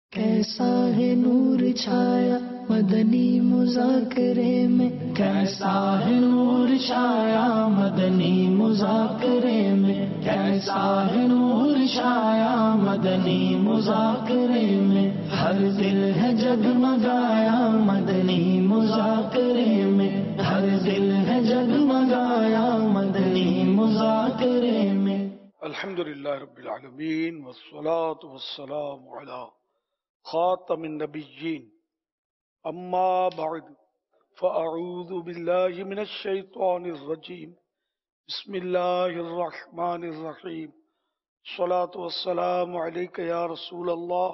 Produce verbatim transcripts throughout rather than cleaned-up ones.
کیسا ہے نور چھایا مدنی مذاکرے میں، کیسا ہے نور چھایا مدنی مذاکرے میں، کیسا ہے نور چھایا مدنی مذاکرے میں، ہر دل ہے جگمگایا مدنی مذاکرے میں، ہر دل ہے جگمگایا مدنی مذاکرے میں۔ الحمدللہ رب العالمین والصلاة والسلام علی خاتم النبیین، اما بعد فاعوذ باللہ من الشیطان الرجیم، بسم اللہ الرحمن الرحیم، الصلاة والسلام علیک یا رسول اللہ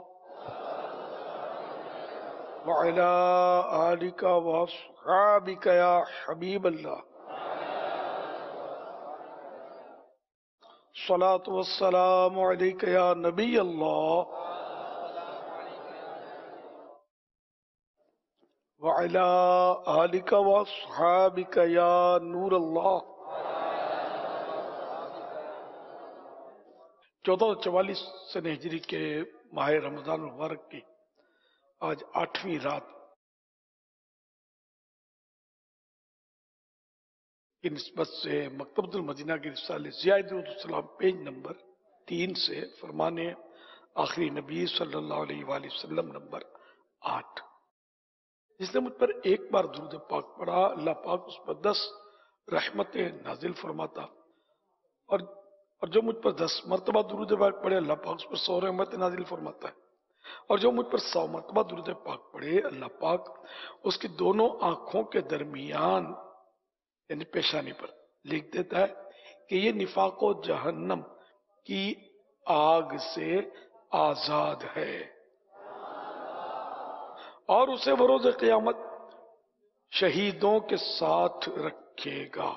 وعلی آلک واصحابک یا حبیب اللہ، الصلاة والسلام علیک یا نبی اللہ وعلی آلک واصحابک یا نور اللہ۔ چودہ سو چوالیس سن ہجری کے ماہ رمضان المبارک کی آج آٹھویں رات کی نسبت سے مکتبۃ المدینہ کے رسالے ضیاء درود السلام پیج نمبر تین سے فرمان آخری نبی صلی اللہ علیہ وآلہ وسلم نمبر آٹھ، جس نے مجھ پر ایک بار درود پاک پڑھا اللہ پاک اس پر دس رحمتیں نازل فرماتا، اور اور جو مجھ پر دس مرتبہ درود پاک پڑھے اللہ پاک اس پر سو رحمتیں نازل فرماتا ہے، اور جو مجھ پر سو مرتبہ درود پاک پڑھے اللہ پاک اس کی دونوں آنکھوں کے درمیان یعنی پیشانی پر لکھ دیتا ہے کہ یہ نفاق و جہنم کی آگ سے آزاد ہے، اور اسے بروز قیامت شہیدوں کے ساتھ رکھے گا۔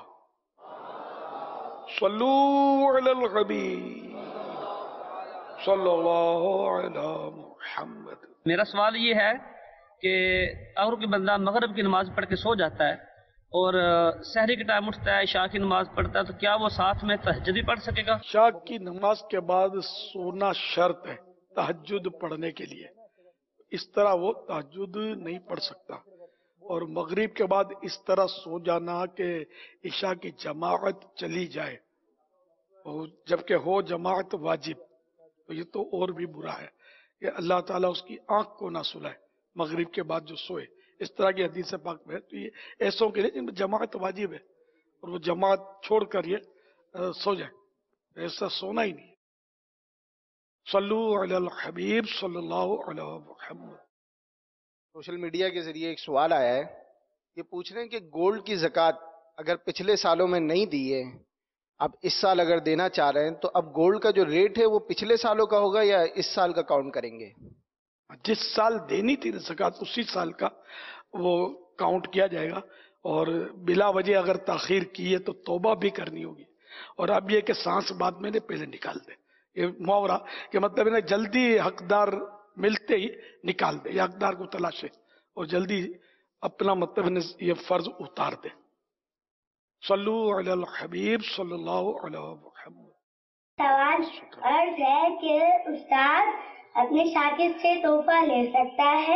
صلو علی الحبیب صلی اللہ علی محمد۔ میرا سوال یہ ہے کہ اگر کوئی بندہ مغرب کی نماز پڑھ کے سو جاتا ہے اور سحری کے ٹائم اٹھتا ہے، عشاء کی نماز پڑھتا ہے، تو کیا وہ ساتھ میں تہجد بھی پڑھ سکے گا؟ عشاء کی نماز کے بعد سونا شرط ہے تہجد پڑھنے کے لیے، اس طرح وہ تہجد نہیں پڑھ سکتا، اور مغرب کے بعد اس طرح سو جانا کہ عشاء کی جماعت چلی جائے جبکہ ہو جماعت واجب، تو یہ تو اور بھی برا ہے کہ اللہ تعالیٰ اس کی آنکھ کو نہ سلائے مغرب کے بعد جو سوئے، اس طرح کی حدیث پاک میں ہے۔ تو یہ ایسوں کے لیے جن میں جماعت واجب ہے اور وہ جماعت چھوڑ کر یہ سو جائے، ایسا سونا ہی نہیں۔ صلو علی الحبیب صلی اللہ علیہ محمد۔ سوشل میڈیا کے ذریعے ایک سوال آیا ہے، یہ پوچھ رہے ہیں کہ گولڈ کی زکوٰۃ اگر پچھلے سالوں میں نہیں دی ہے، اب اس سال اگر دینا چاہ رہے ہیں، تو اب گولڈ کا جو ریٹ ہے وہ پچھلے سالوں کا ہوگا یا اس سال کا کاؤنٹ کریں گے؟ جس سال دینی تھی زکوٰۃ اسی سال کا وہ کاؤنٹ کیا جائے گا، اور بلا وجہ اگر تاخیر کی ہے تو توبہ بھی کرنی ہوگی، اور اب یہ کہ سانس بعد میں نے پہلے نکال دے، یہ محاورہ کہ مطلب ہے نا جلدی حقدار ملتے ہی نکال دے، یا حقدار کو تلاشے اور جلدی اپنا مطلب یہ فرض اتار دے۔ صلو علی الحبیب صلی اللہ علیہ محمد۔ سوال عرض ہے کہ استاد اپنے شاگرد سے تحفہ لے سکتا ہے؟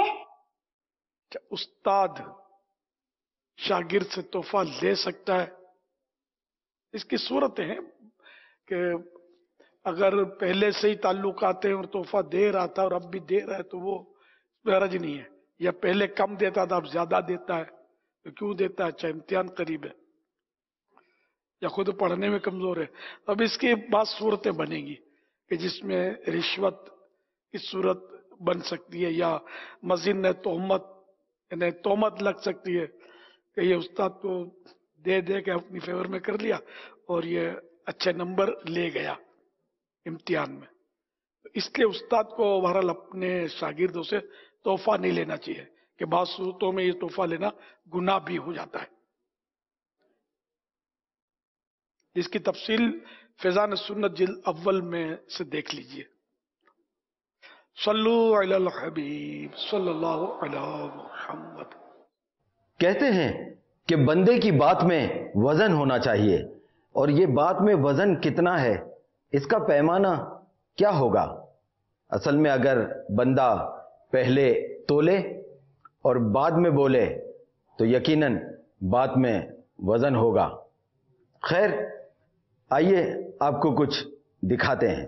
استاد شاگرد سے تحفہ لے سکتا ہے؟ اس کی صورتیں ہیں کہ اگر پہلے سے ہی تعلقات ہیں اور تحفہ دے رہا تھا اور اب بھی دے رہا ہے تو وہ حرج نہیں ہے، یا پہلے کم دیتا تھا اب زیادہ دیتا ہے تو کیوں دیتا ہے، چاہے امتحان قریب ہے یا خود پڑھنے میں کمزور ہے۔ اب اس کی بعض صورتیں بنے گی کہ جس میں رشوت کی صورت بن سکتی ہے، یا مزید تہمت یعنی تہمت لگ سکتی ہے کہ یہ استاد کو دے دے کے اپنی فیور میں کر لیا اور یہ اچھے نمبر لے گیا امتحان میں، اس لیے استاد کو بہرحال اپنے شاگردوں سے تحفہ نہیں لینا چاہیے کہ بعض صورتوں میں یہ تحفہ لینا گناہ بھی ہو جاتا ہے۔ اس کی تفصیل فیضان سنت جلد اول میں سے دیکھ لیجئے۔ صلو علی الحبیب صلی اللہ علیہ محمد۔ کہتے ہیں کہ بندے کی بات میں وزن ہونا چاہیے، اور یہ بات میں وزن کتنا ہے، اس کا پیمانہ کیا ہوگا؟ اصل میں اگر بندہ پہلے تولے اور بعد میں بولے تو یقیناً بات میں وزن ہوگا. خیر آئیے آپ کو کچھ دکھاتے ہیں.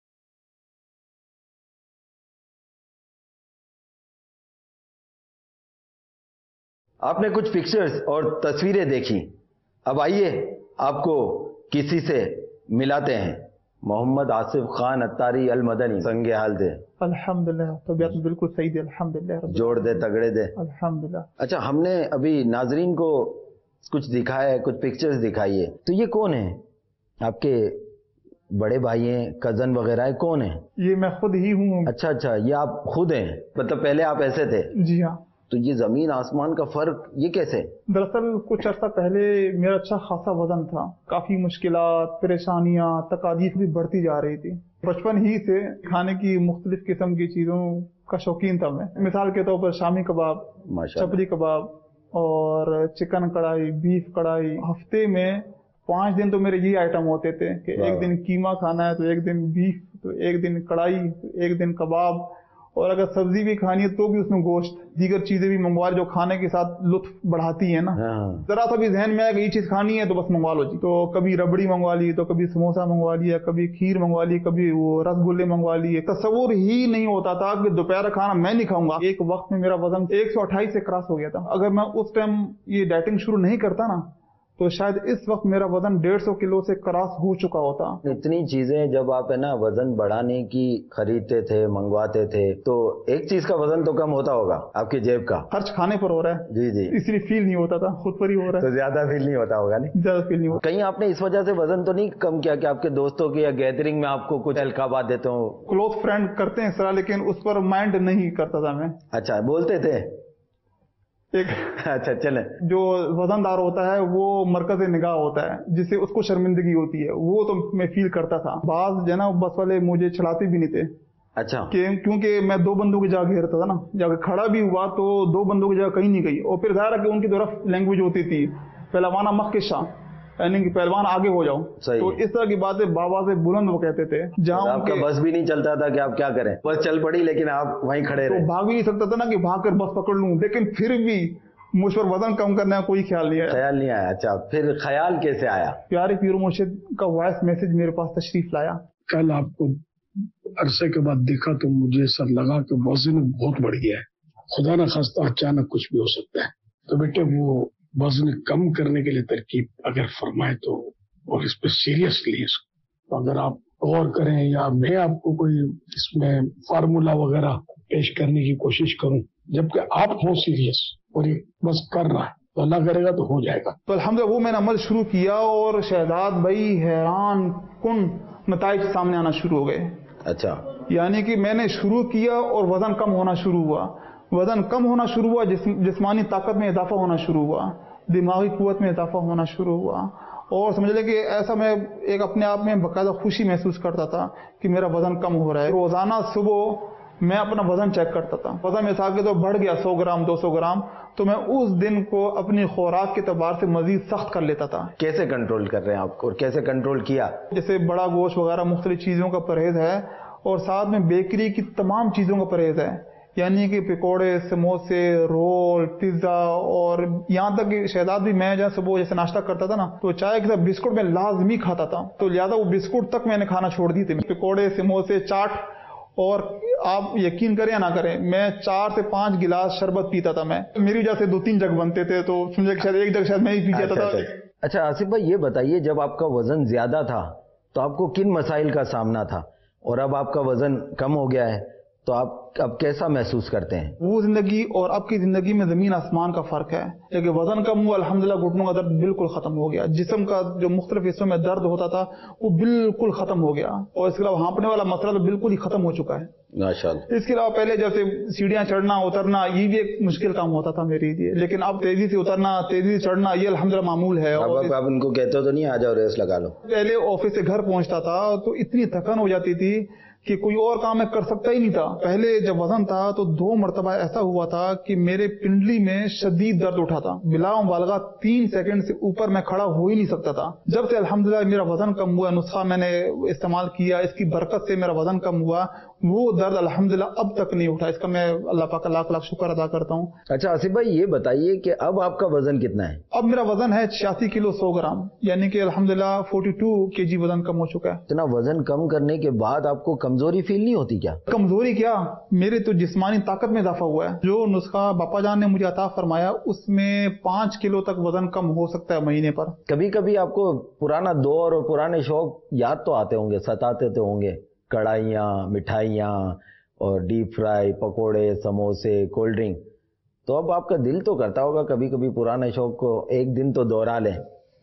آپ نے کچھ پکچرز اور تصویریں دیکھی. اب آئیے آپ کو کسی سے ملاتے ہیں. محمد آصف خان اتاری المدنی سنگ حال دے. الحمدللہ طبیعت بالکل صحیح دے. الحمدللہ جوڑ دے تگڑے دے. الحمدللہ. اچھا ہم نے ابھی ناظرین کو کچھ دکھایا ہے, کچھ پکچرز دکھائی ہے. تو یہ کون ہیں؟ آپ کے بڑے بھائی ہیں, کزن وغیرہ ہے, کون ہیں؟ یہ میں خود ہی ہوں. اچھا اچھا یہ آپ خود ہیں, مطلب پہلے آپ ایسے تھے؟ جی ہاں. تو یہ زمین آسمان کا فرق یہ کیسے؟ دراصل کچھ عرصہ پہلے میرا اچھا خاصا وزن تھا, کافی مشکلات, پریشانیاں, تکالیف بھی بڑھتی جا رہی تھی. بچپن ہی سے کھانے کی مختلف قسم کی چیزوں کا شوقین تھا میں. مثال کے طور پر شامی کباب, چپلی کباب اور چکن کڑھائی, بیف کڑھائی. ہفتے میں پانچ دن تو میرے یہ آئٹم ہوتے تھے کہ ایک دن قیمہ کھانا ہے تو ایک دن بیف, تو ایک دن کڑھائی, تو ایک دن کباب, اور اگر سبزی بھی کھانی ہے تو بھی اس میں گوشت, دیگر چیزیں بھی منگوا جو کھانے کے ساتھ لطف بڑھاتی ہیں نا. ذرا سا بھی ذہن میں آئے کہ یہ چیز کھانی ہے تو بس منگوا لو جی. تو کبھی ربڑی منگوا لی, تو کبھی سموسا منگوا لیا, کبھی کھیر منگوا لی, کبھی وہ رس گلے منگوا لیے. تصور ہی نہیں ہوتا تھا کہ دوپہر کھانا میں نہیں کھاؤں گا. ایک وقت میں میرا وزن ایک سو اٹھائیس سے کراس ہو گیا تھا. اگر میں اس ٹائم یہ ڈائٹنگ شروع نہیں کرتا نا تو شاید اس وقت میرا وزن ڈیڑھ سو کلو سے کراس ہو چکا ہوتا. اتنی چیزیں جب آپ ہے نا وزن بڑھانے کی خریدتے تھے, منگواتے تھے, تو ایک چیز کا وزن تو کم ہوتا ہوگا آپ کی جیب کا. خرچ کھانے پر ہو رہا ہے. جی جی. اس لیے فیل نہیں ہوتا تھا, خود پر ہی ہو رہا ہے تو زیادہ فیل نہیں ہوتا ہوگا. نہیں زیادہ فیل نہیں ہوتا. کہیں آپ نے اس وجہ سے وزن تو نہیں کم کیا کہ آپ کے دوستوں کی یا گیدرنگ میں آپ کو کچھ القابات دیتے ہوں؟ کلوز فرینڈ کرتے ہیں اس طرح, لیکن اس پر مائنڈ نہیں کرتا تھا میں. اچھا بولتے تھے ایک اچھا چلیں. جو وزن دار ہوتا ہے وہ مرکز نگاہ ہوتا ہے, جس سے اس کو شرمندگی ہوتی ہے, وہ تو میں فیل کرتا تھا. بعض جو ہے نا بس والے مجھے چڑھاتے بھی نہیں تھے. اچھا. کیونکہ میں دو بندوں کی جگہ گھیرتا تھا نا, جب کھڑا بھی ہوا تو دو بندوں کی جگہ کہیں نہیں گئی. اور پھر ظاہر ہے کہ ان کی طرف لینگویج ہوتی تھی پہلوانا مخکشا, یعنی کہ پہلوان آگے ہو جاؤ. تو اس طرح کی باتیں بابا سے بلند وہ کہتے تھے. جہاں آپ کا بس بھی نہیں چلتا تھا کہ آپ کیا کریں, بس چل پڑی لیکن آپ وہیں کھڑے رہے. بھاگ بھی نہیں سکتا تھا نا کہ بھاگ کر بس پکڑ لوں, لیکن پھر بھی مجھ پر وزن کم کرنے کا کوئی خیال نہیں آیا. خیال نہیں آیا. اچھا پھر خیال کیسے آیا؟ پیارے پیر مرشد کا وائس میسج میرے پاس تشریف لایا. کل آپ کو عرصے کے بعد دیکھا تو مجھے ایسا لگا کہ وزن بہت بڑھ گیا ہے. خدا نہ خواستہ اچانک کچھ بھی ہو سکتا ہے. تو بیٹے وہ وزن کم کرنے کے لیے ترکیب اگر فرمائے تو, اور اس پہ سیریسلی تو اگر آپ غور کریں یا میں آپ کو کوئی اس میں فارمولا وغیرہ پیش کرنے کی کوشش کروں, جبکہ آپ ہوں سیریس اور یہ بس کر رہا ہے تو اللہ کرے گا تو ہو جائے گا. تو الحمدللہ وہ میں نے عمل شروع کیا اور شہزاد بھائی حیران کن نتائج سامنے آنا شروع ہو گئے. اچھا. یعنی کہ میں نے شروع کیا اور وزن کم ہونا شروع ہوا, وزن کم ہونا شروع ہوا, جسم جسمانی طاقت میں اضافہ ہونا شروع ہوا, دماغی قوت میں اضافہ ہونا شروع ہوا, اور سمجھ لیں کہ ایسا میں ایک اپنے آپ میں باقاعدہ خوشی محسوس کرتا تھا کہ میرا وزن کم ہو رہا ہے. روزانہ صبح میں اپنا وزن چیک کرتا تھا. وزن میں ساتھ کے تو بڑھ گیا سو گرام دو سو گرام, تو میں اس دن کو اپنی خوراک کے اعتبار سے مزید سخت کر لیتا تھا. کیسے کنٹرول کر رہے ہیں آپ کو, اور کیسے کنٹرول کیا؟ جیسے بڑا گوشت وغیرہ مختلف چیزوں کا پرہیز ہے, اور ساتھ میں بیکری کی تمام چیزوں کا پرہیز ہے, یعنی کہ پکوڑے, سموسے, رول, پیزا, اور یہاں تک کہ شہزاد بھی میں جہاں صبح جیسے ناشتہ کرتا تھا نا تو چائے کے ساتھ بسکٹ میں لازمی کھاتا تھا. تو لہٰذا وہ بسکٹ تک میں نے کھانا چھوڑ دی تھی. پکوڑے, سموسے, چاٹ, اور آپ یقین کریں یا نہ کریں میں چار سے پانچ گلاس شربت پیتا تھا. میں میری وجہ سے دو تین جگ بنتے تھے, تو سمجھے شاید ایک جگ شاید میں ہی پی جاتا تھا. اچھا آصف بھائی یہ بتائیے, جب آپ کا وزن زیادہ تھا تو آپ کو کن مسائل کا سامنا تھا, اور اب آپ کا وزن کم ہو گیا ہے تو آپ اب کیسا محسوس کرتے ہیں؟ وہ زندگی اور اب کی زندگی میں زمین آسمان کا فرق ہے. لیکن وزن کم ہوا الحمدللہ, گھٹنوں کا درد بالکل ختم ہو گیا, جسم کا جو مختلف حصوں میں درد ہوتا تھا وہ بالکل ختم ہو گیا, اور اس کے علاوہ ہانپنے والا مسئلہ تو بالکل ہی ختم ہو چکا ہے ماشاءاللہ. اس کے علاوہ پہلے جیسے سیڑھیاں چڑھنا اترنا یہ بھی ایک مشکل کام ہوتا تھا میرے لیے, لیکن اب تیزی سے اترنا تیزی سے چڑھنا یہ الحمدللہ معمول ہے. اب آپ ان کو کہتے ہو تو نہیں آ جاؤ ریس لگا لو؟ پہلے آفس سے گھر پہنچتا تھا تو اتنی تھکن ہو جاتی تھی کہ کوئی اور کام میں کر سکتا ہی نہیں تھا. پہلے جب وزن تھا تو دو مرتبہ ایسا ہوا تھا کہ میرے پنڈلی میں شدید درد اٹھا تھا, بلا مبالغہ تین سیکنڈ سے اوپر میں کھڑا ہو ہی نہیں سکتا تھا. جب سے الحمدللہ میرا وزن کم ہوا, نسخہ میں نے استعمال کیا, اس کی برکت سے میرا وزن کم ہوا, وہ درد الحمدللہ اب تک نہیں اٹھا. اس کا میں اللہ پاک کا لاکھ لاکھ شکر ادا کرتا ہوں. اچھا آصف بھائی یہ بتائیے کہ اب آپ کا وزن کتنا ہے؟ اب میرا وزن ہے چھیاسی کلو سو گرام، یعنی کہ الحمدللہ فورٹی ٹو کے جی وزن کم ہو چکا ہے. اتنا وزن کم کرنے کے بعد آپ کو کمزوری فیل نہیں ہوتی کیا؟ کمزوری کیا، میرے تو جسمانی طاقت میں اضافہ ہوا ہے. جو نسخہ باپا جان نے مجھے عطا فرمایا اس میں پانچ کلو تک وزن کم ہو سکتا ہے مہینے پر. کبھی کبھی آپ کو پرانا دور اور پرانے شوق یاد تو آتے ہوں گے، ستاتے تو ہوں گے، کڑھائیاں، مٹھائیاں اور ڈیپ فرائی، پکوڑے، سموسے، کولڈ ڈرنک. تو اب آپ کا دل تو کرتا ہوگا کبھی کبھی پرانے شوق کو ایک دن تو دوہرا لیں،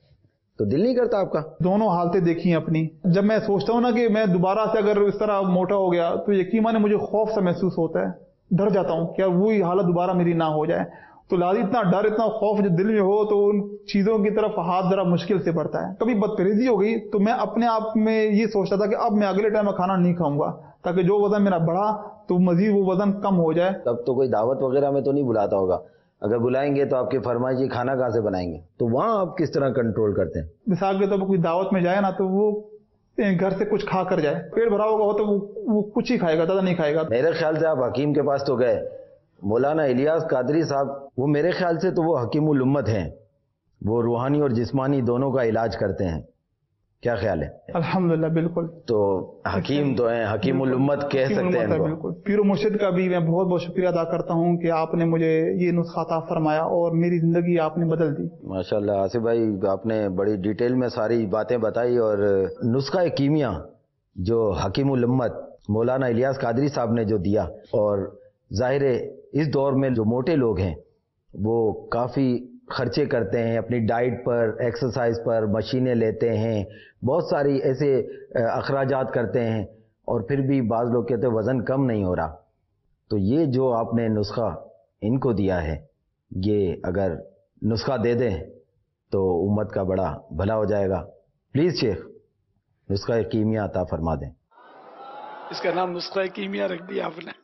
تو دل نہیں کرتا آپ کا؟ دونوں حالتیں دیکھی ہیں اپنی. جب میں سوچتا ہوں نا کہ میں دوبارہ سے اگر اس طرح موٹا ہو گیا تو یقین مانے مجھے خوف سا محسوس ہوتا ہے، ڈر جاتا ہوں کہ وہی حالت دوبارہ میری نہ ہو جائے. تو لازم اتنا ڈر، اتنا خوف جو دل میں ہو تو ان چیزوں کی طرف ہاتھ ذرا مشکل سے بڑھتا ہے. کبھی بدپریزی ہو گئی تو میں اپنے آپ میں یہ سوچتا تھا کہ اب میں اگلے ٹائم میں کھانا نہیں کھاؤں گا تاکہ جو وزن میرا بڑھا تو مزید وہ وزن کم ہو جائے. تب تو کوئی دعوت وغیرہ میں تو نہیں بلاتا ہوگا؟ اگر بلائیں گے تو آپ کی فرمائش یہ کھانا کہاں سے بنائیں گے؟ تو وہاں آپ کس طرح کنٹرول کرتے ہیں؟ مثال کے طور پر کوئی دعوت میں جائے نا تو وہ گھر سے کچھ کھا کر جائے، پیٹ بھرا ہوگا تو وہ کچھ ہی کھائے گا، زیادہ نہیں کھائے گا. میرے خیال سے آپ حکیم کے پاس تو گئے، مولانا الیاس قادری صاحب، وہ میرے خیال سے تو وہ حکیم الامت ہیں، وہ روحانی اور جسمانی دونوں کا علاج کرتے ہیں. کیا خیال ہے؟ الحمدللہ بالکل. تو حکیم تو ہیں، حکیم الامت کہہ سکتے ہیں. بالکل. پیر و مرشد کا بھی میں بہت بہت شکریہ ادا کرتا ہوں کہ آپ نے مجھے یہ نسخہ عطا فرمایا اور میری زندگی آپ نے بدل دی. ماشاءاللہ آصف بھائی، آپ نے بڑی ڈیٹیل میں ساری باتیں بتائی، اور نسخہ کیمیا جو حکیم الامت مولانا الیاس قادری صاحب نے جو دیا، اور ظاہر ہے اس دور میں جو موٹے لوگ ہیں وہ کافی خرچے کرتے ہیں اپنی ڈائٹ پر، ایکسرسائز پر، مشینیں لیتے ہیں، بہت ساری ایسے اخراجات کرتے ہیں، اور پھر بھی بعض لوگ کہتے ہیں وزن کم نہیں ہو رہا. تو یہ جو آپ نے نسخہ ان کو دیا ہے، یہ اگر نسخہ دے دیں تو امت کا بڑا بھلا ہو جائے گا. پلیز شیخ نسخہ کیمیا عطا فرما دیں. اس کا نام نسخہ کیمیا رکھ دیا آپ نے.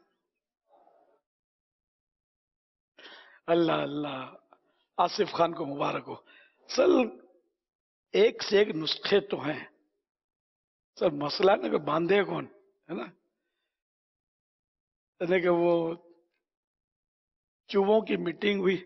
اللہ اللہ، آصف خان کو مبارک ہو. سر ایک سے ایک نسخے تو ہیں سر، مسئلہ نا کہ باندھے کون ہے نا. کہ وہ چوہوں کی میٹنگ ہوئی،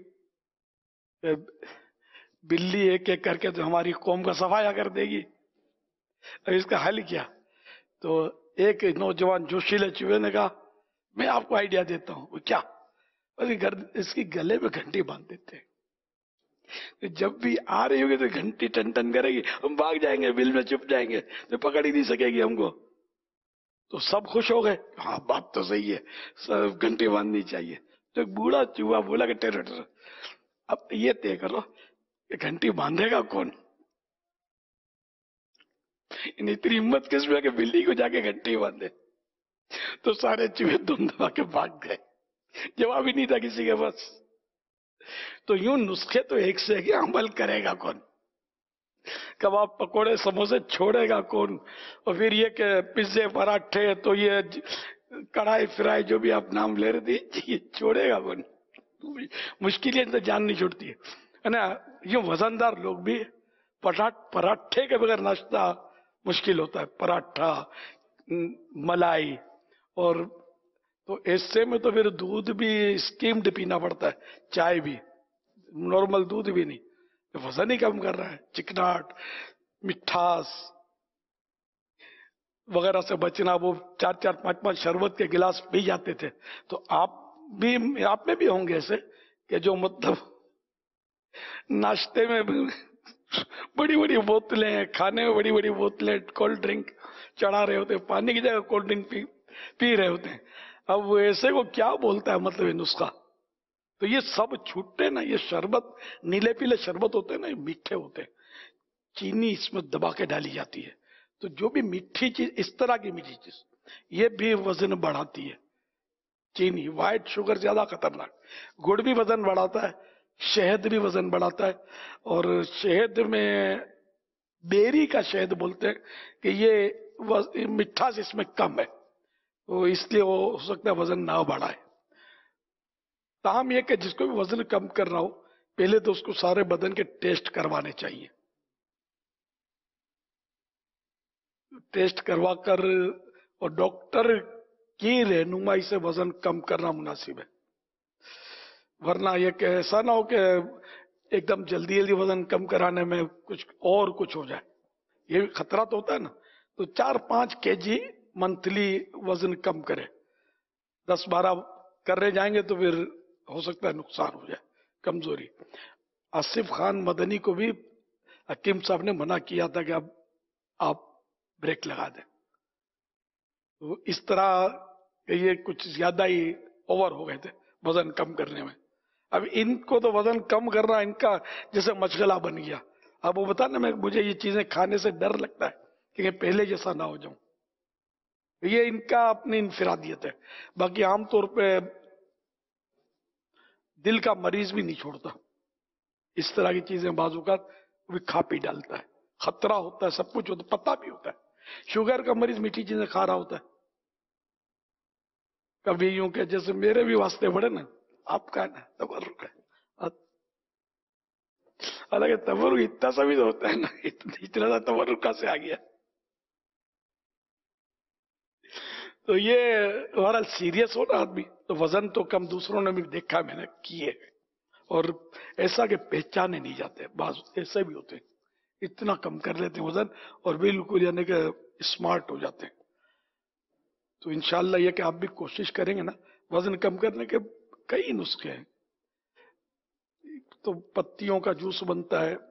بلی ایک ایک کر کے تو ہماری قوم کا صفایا کر دے گی. اب اس کا حل کیا؟ تو ایک نوجوان جوشیلے چوہے نے کہا میں آپ کو آئیڈیا دیتا ہوں. وہ کیا؟ اس کی گلے میں گھنٹی باندھ دیتے ہیں، جب بھی آ رہی ہوگی تو گھنٹی ٹن ٹن کرے گی، ہم بھاگ جائیں گے، بل میں چھپ جائیں گے تو پکڑ ہی نہیں سکے گی ہم کو. تو سب خوش ہو گئے، ہاں بات تو صحیح ہے، سب گھنٹی باندھنی چاہیے. تو ایک بوڑھا چوہا بولا کہ ٹیرر ٹیرر اب یہ طے کرو کہ گھنٹی باندھے گا کون. اتنی ہمت کس میں کہ بلی کو جا کے گھنٹی باندھے. تو سارے چوہے دم دبا کے بھاگ گئے، جواب ہی نہیں تھا کسی کے پاس. تو یوں نسخے تو ایک سے ایک، عمل کرے گا کون؟ کباب پکوڑے سموسے چھوڑے گا کون؟ اور پھر یہ کہ پیزے پراٹھے تو یہ کڑھائی فرائی جو بھی آپ نام لے رہے تھے یہ چھوڑے گا کون؟ مشکلیں تو جان نہیں چھوڑتی ہے نا. یوں وزندار لوگ بھی پراٹھے کے بغیر ناشتہ مشکل ہوتا ہے، پراٹھا، ملائی، اور تو ایسے میں تو پھر دودھ بھی اسکیمڈ پینا پڑتا ہے، چائے بھی، نارمل دودھ بھی نہیں. وزن ہی کم کر رہا ہے. چکناٹ، مٹھاس وغیرہ سے بچنا. وہ چار چار پانچ پانچ شربت کے گلاس پی جاتے تھے. تو آپ بھی، آپ میں بھی ہوں گے ایسے کہ جو مطلب ناشتے میں بڑی بڑی بوتلیں، کھانے میں بڑی بڑی بوتلیں کولڈ ڈرنک چڑھا رہے ہوتے ہیں، پانی کی جگہ کولڈ ڈرنک پی پی رہے ہوتے ہیں. اب وہ ایسے کو کیا بولتا ہے مطلب یہ نسخہ؟ تو یہ سب چھوٹے نا. یہ شربت، نیلے پیلے شربت ہوتے ہیں نا، یہ میٹھے ہوتے ہیں، چینی اس میں دبا کے ڈالی جاتی ہے. تو جو بھی میٹھی چیز، اس طرح کی میٹھی چیز، یہ بھی وزن بڑھاتی ہے. چینی، وائٹ شوگر زیادہ خطرناک. گڑ بھی وزن بڑھاتا ہے، شہد بھی وزن بڑھاتا ہے. اور شہد میں بیری کا شہد بولتے ہیں کہ یہ مٹھاس اس میں کم ہے، تو اس لیے وہ ہو سکتا ہے وزن نہ بڑھائے. تاہم یہ کہ جس کو بھی وزن کم کر رہا ہو، پہلے تو اس کو سارے بدن کے ٹیسٹ کروانے چاہیے. ٹیسٹ کروا کر، اور ڈاکٹر کی رہنمائی سے وزن کم کرنا مناسب ہے، ورنہ یہ کہ ایسا نہ ہو کہ ایک دم جلدی جلدی وزن کم کرانے میں کچھ اور کچھ ہو جائے، یہ خطرہ تو ہوتا ہے نا. تو چار پانچ کے جی منتھلی وزن کم کرے، دس بارہ کر رہے جائیں گے تو پھر ہو سکتا ہے نقصان ہو جائے، کمزوری. آصف خان مدنی کو بھی حکیم صاحب نے منع کیا تھا کہ اب آپ بریک لگا دیں، تو اس طرح کہ یہ کچھ زیادہ ہی اوور ہو گئے تھے وزن کم کرنے میں. اب ان کو تو وزن کم کرنا ان کا جیسے مشغلہ بن گیا. اب وہ بتا نا میں مجھے یہ چیزیں کھانے سے ڈر لگتا ہے کہ پہلے جیسا نہ ہو جاؤں. یہ ان کا اپنی انفرادیت ہے. باقی عام طور پہ دل کا مریض بھی نہیں چھوڑتا اس طرح کی چیزیں، بعض اوقات بھی کھا پی ڈالتا ہے، خطرہ ہوتا ہے، سب کچھ ہوتا ہے، پتہ بھی ہوتا ہے. شوگر کا مریض میٹھی چیزیں کھا رہا ہوتا ہے، کبھی یوں کہ جیسے میرے بھی واسطے بڑے نا، آپ کا نا تبرک ہے، حالانکہ تبرک اتنا سا بھی تو ہوتا ہے نا، اتنا سا تبرک کہاں سے آ گیا. تو یہ بہرحال سیریس ہو نا آدمی تو وزن تو کم دوسروں نے بھی دیکھا میں نے کیے، اور ایسا کہ پہچانے نہیں جاتے، بعض ایسے بھی ہوتے ہیں اتنا کم کر لیتے ہیں وزن اور بالکل یعنی کہ اسمارٹ ہو جاتے ہیں. تو انشاءاللہ یہ کہ آپ بھی کوشش کریں گے نا، وزن کم کرنے کے کئی نسخے ہیں. تو پتیوں کا جوس بنتا ہے،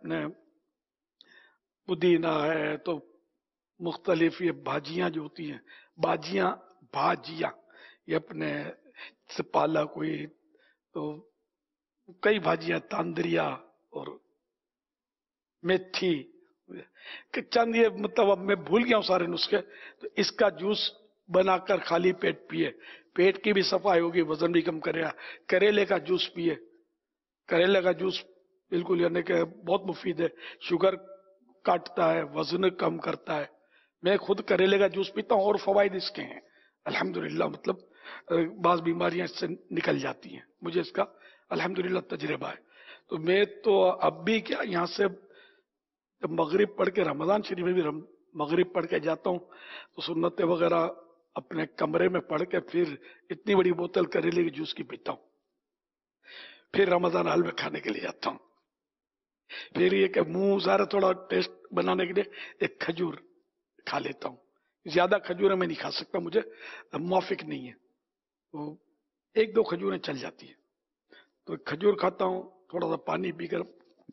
پودینہ ہے، تو مختلف یہ بھاجیاں جو ہوتی ہیں، بھاجیاں بھاجیاں یہ اپنے سے پالک ہوئی، تو کئی بھاجیاں، تاندریا اور میتھی، چند یہ مطلب اب میں بھول گیا ہوں سارے نسخے. تو اس کا جوس بنا کر خالی پیٹ پیے، پیٹ کی بھی صفائی ہوگی، وزن بھی کم کرے گا. کریلے کا جوس پیے، کریلے کا جوس بالکل یعنی کہ بہت مفید ہے، شوگر کاٹتا ہے، وزن کم کرتا ہے. میں خود کریلے کا جوس پیتا ہوں اور فوائد اس کے ہیں الحمدللہ، مطلب بعض بیماریاں اس سے نکل جاتی ہیں، مجھے اس کا الحمدللہ تجربہ ہے. تو میں تو اب بھی کیا یہاں سے جب مغرب پڑھ کے رمضان شریف میں بھی مغرب پڑھ کے جاتا ہوں تو سنتیں وغیرہ اپنے کمرے میں پڑھ کے پھر اتنی بڑی بوتل کریلے کے جوس کی پیتا ہوں، پھر رمضان حال میں کھانے کے لیے جاتا ہوں. پھر یہ کہ منہ ذرا تھوڑا ٹیسٹ بنانے کے لیے ایک کھجور کھا لیتا ہوں. زیادہ کھجوریں میں نہیں کھا سکتا، مجھے موافق نہیں ہے، تو ایک دو کھجوریں چل جاتی ہیں. تو کھجور کھاتا ہوں، تھوڑا سا پانی پی کر.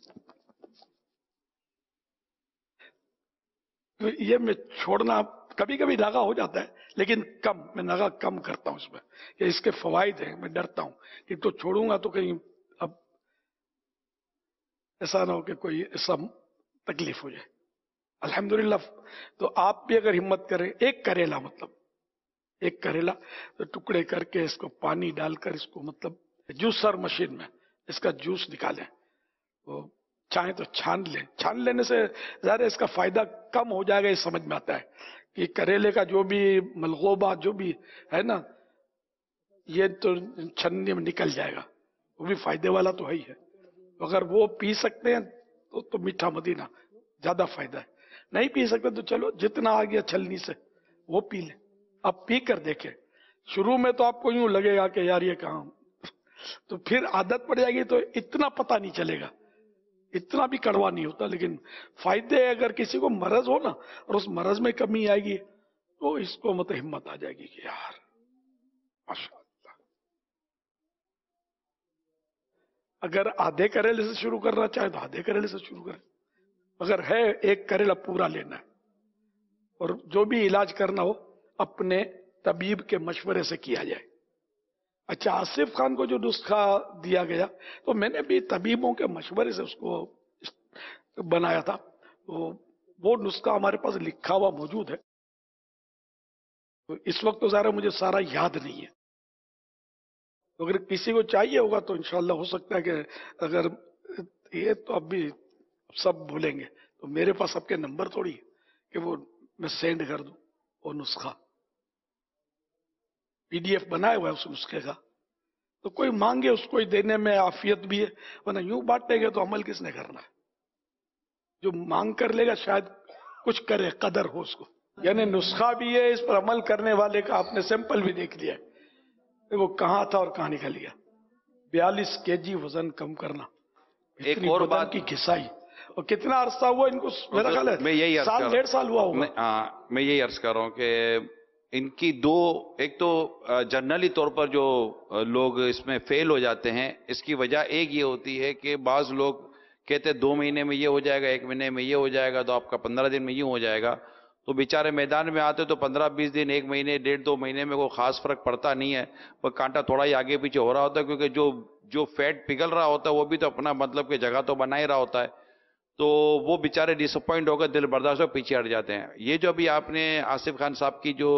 تو یہ میں چھوڑنا کبھی کبھی ناغا ہو جاتا ہے لیکن کم، میں ناغا کم کرتا ہوں اس میں کہ اس کے فوائد ہیں. میں ڈرتا ہوں کہ تو چھوڑوں گا تو کہیں اب ایسا نہ ہو کہ کوئی ایسا تکلیف ہو جائے. الحمدللہ. تو آپ بھی اگر ہمت کریں، ایک کریلا مطلب ایک کریلا ٹکڑے کر کے اس کو پانی ڈال کر اس کو مطلب جوسر مشین میں اس کا جوس نکالیں، وہ چاہیں تو چھان لیں. چھان لینے سے ظاہر اس کا فائدہ کم ہو جائے گا، یہ سمجھ میں آتا ہے کہ کریلے کا جو بھی ملغوبات جو بھی ہے نا یہ تو چھننے میں نکل جائے گا، وہ بھی فائدے والا تو ہے ہی ہے. اگر وہ پی سکتے ہیں تو, تو میٹھا مدینہ زیادہ فائدہ ہے. نہیں پی سکتے تو چلو جتنا آ گیا چھلنی سے وہ پی لیں. اب پی کر دیکھیں، شروع میں تو آپ کو یوں لگے گا کہ یار یہ کہاں، تو پھر عادت پڑ جائے گی تو اتنا پتہ نہیں چلے گا، اتنا بھی کڑوا نہیں ہوتا. لیکن فائدے اگر کسی کو مرض ہو نا اور اس مرض میں کمی آئے گی تو اس کو مت ہمت آ جائے گی کہ یار ماشاء اللہ. اگر آدھے کریلے سے شروع کرنا چاہے تو آدھے کریلے سے شروع کریں، اگر ہے ایک کریلا پورا لینا ہے. اور جو بھی علاج کرنا ہو اپنے طبیب کے مشورے سے کیا جائے. اچھا، آصف خان کو جو نسخہ دیا گیا تو میں نے بھی طبیبوں کے مشورے سے اس کو بنایا تھا، تو وہ نسخہ ہمارے پاس لکھا ہوا موجود ہے. تو اس وقت تو ظاہر مجھے سارا یاد نہیں ہے، تو اگر کسی کو چاہیے ہوگا تو انشاءاللہ ہو سکتا ہے کہ اگر یہ تو اب بھی سب بھولیں گے تو میرے پاس آپ کے نمبر تھوڑی ہے کہ وہ میں سینڈ کر دوں. وہ نسخہ پی ڈی ایف بنایا ہوا ہے اس نسخے کا، تو کوئی مانگے اس کو دینے میں عافیت بھی ہے، ورنہ یوں بانٹیں گے تو عمل کس نے کرنا ہے. جو مانگ کر لے گا شاید کچھ کرے، قدر ہو اس کو. یعنی نسخہ بھی ہے, اس پر عمل کرنے والے کا آپ نے سیمپل بھی دیکھ لیا, وہ کہاں تھا اور کہاں نکل گیا. بیالیس کے جی وزن کم کرنا, ایک اور بات کی گھسائی, اور کتنا عرصہ ہوا ان کو؟ میرا خیال ہے میں یہی عرض سال کر ڈیڑھ سال ہوا ہوگا. ہاں میں یہی عرض کر رہا ہوں کہ ان کی دو, ایک تو جنرلی طور پر جو لوگ اس میں فیل ہو جاتے ہیں, اس کی وجہ ایک یہ ہوتی ہے کہ بعض لوگ کہتے دو مہینے میں یہ ہو جائے گا, ایک مہینے میں یہ ہو جائے گا, تو آپ کا پندرہ دن میں یوں ہو جائے گا. تو بیچارے میدان میں آتے تو پندرہ بیس دن, ایک مہینے, ڈیڑھ دو مہینے میں کوئی خاص فرق پڑتا نہیں ہے. وہ کانٹا تھوڑا ہی آگے پیچھے ہو رہا ہوتا ہے, کیونکہ جو جو فیٹ پگھل رہا ہوتا ہے وہ بھی تو اپنا مطلب کہ جگہ تو بنا ہی رہا ہوتا ہے. تو وہ بیچارے ڈس اپوائنٹ ہو کر دل برداشت ہو پیچھے ہٹ جاتے ہیں. یہ جو ابھی آپ نے آصف خان صاحب کی جو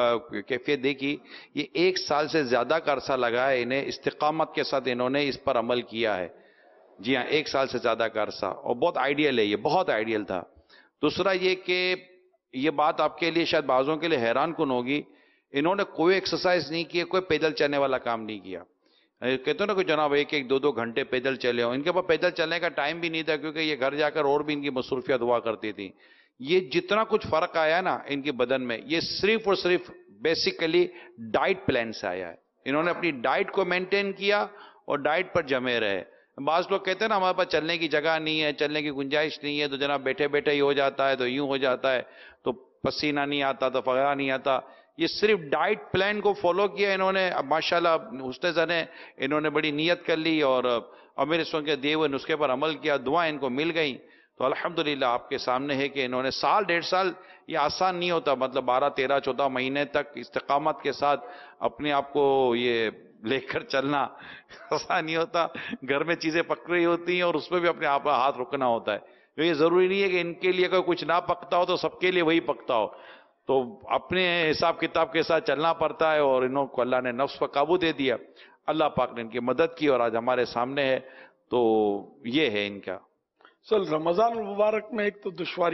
کیفیت دیکھی, یہ ایک سال سے زیادہ کا عرصہ لگا ہے انہیں, استقامت کے ساتھ انہوں نے اس پر عمل کیا ہے. جی ہاں, ایک سال سے زیادہ کا عرصہ, اور بہت آئیڈیل ہے, یہ بہت آئیڈیل تھا. دوسرا یہ کہ یہ بات آپ کے لیے شاید بعضوں کے لیے حیران کن ہوگی, انہوں نے کوئی ایکسرسائز نہیں کی, کوئی پیدل چلنے والا کام نہیں کیا. کہتے ہیں نا کہ جناب ایک ایک دو دو گھنٹے پیدل چلے ہوں, ان کے پاس پیدل چلنے کا ٹائم بھی نہیں تھا, کیونکہ یہ گھر جا کر اور بھی ان کی مصروفیات ہوا کرتی تھی. یہ جتنا کچھ فرق آیا نا ان کے بدن میں, یہ صرف اور صرف بیسیکلی ڈائٹ پلان سے آیا ہے. انہوں نے اپنی ڈائٹ کو مینٹین کیا اور ڈائٹ پر جمے رہے. بعض لوگ کہتے ہیں نا ہمارے پاس چلنے کی جگہ نہیں ہے, چلنے کی گنجائش نہیں ہے, تو جناب بیٹھے بیٹھے ہی ہو جاتا ہے, تو یوں ہو جاتا ہے, تو پسینہ نہیں آتا, تو فغرہ نہیں آتا. یہ صرف ڈائٹ پلان کو فالو کیا انہوں نے. اب ماشاءاللہ حسن زن ہے, انہوں نے بڑی نیت کر لی اور امیر سو کے دیے ہوئے نسخے پر عمل کیا, دعائیں ان کو مل گئیں. تو الحمدللہ آپ کے سامنے ہے کہ انہوں نے سال ڈیڑھ سال, یہ آسان نہیں ہوتا, مطلب بارہ تیرہ چودہ مہینے تک استقامت کے ساتھ اپنے آپ کو یہ لے کر چلنا آسان نہیں ہوتا. گھر میں چیزیں پک رہی ہوتی ہیں اور اس میں بھی اپنے آپ ہاتھ رکنا ہوتا ہے. یہ ضروری نہیں ہے کہ ان کے لیے کوئی کچھ نہ پکتا ہو تو سب کے لیے وہی پکتا ہو, تو اپنے حساب کتاب کے ساتھ چلنا پڑتا ہے. اور انہوں کو اللہ نے نفس پر قابو دے دیا, اللہ پاک نے ان کی مدد کی, اور آج ہمارے سامنے ہے. تو یہ ہے ان کا. سر رمضان المبارک میں ایک تو دشواری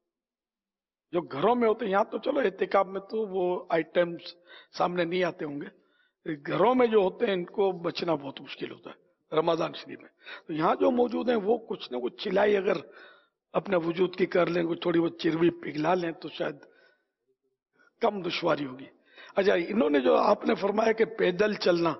جو گھروں میں ہوتے ہیں, یہاں تو چلو اعتکاف میں تو وہ آئٹمس سامنے نہیں آتے ہوں گے, گھروں میں جو ہوتے ہیں ان کو بچنا بہت مشکل ہوتا ہے رمضان شریف میں. تو یہاں جو موجود ہیں وہ کچھ نہ کچھ چلائی اگر اپنے وجود کی کر لیں, کچھ تھوڑی بہت چربی پگھلا لیں تو شاید کم دشواری ہوگی. اچھا, انہوں نے جو آپ نے فرمایا کہ پیدل چلنا,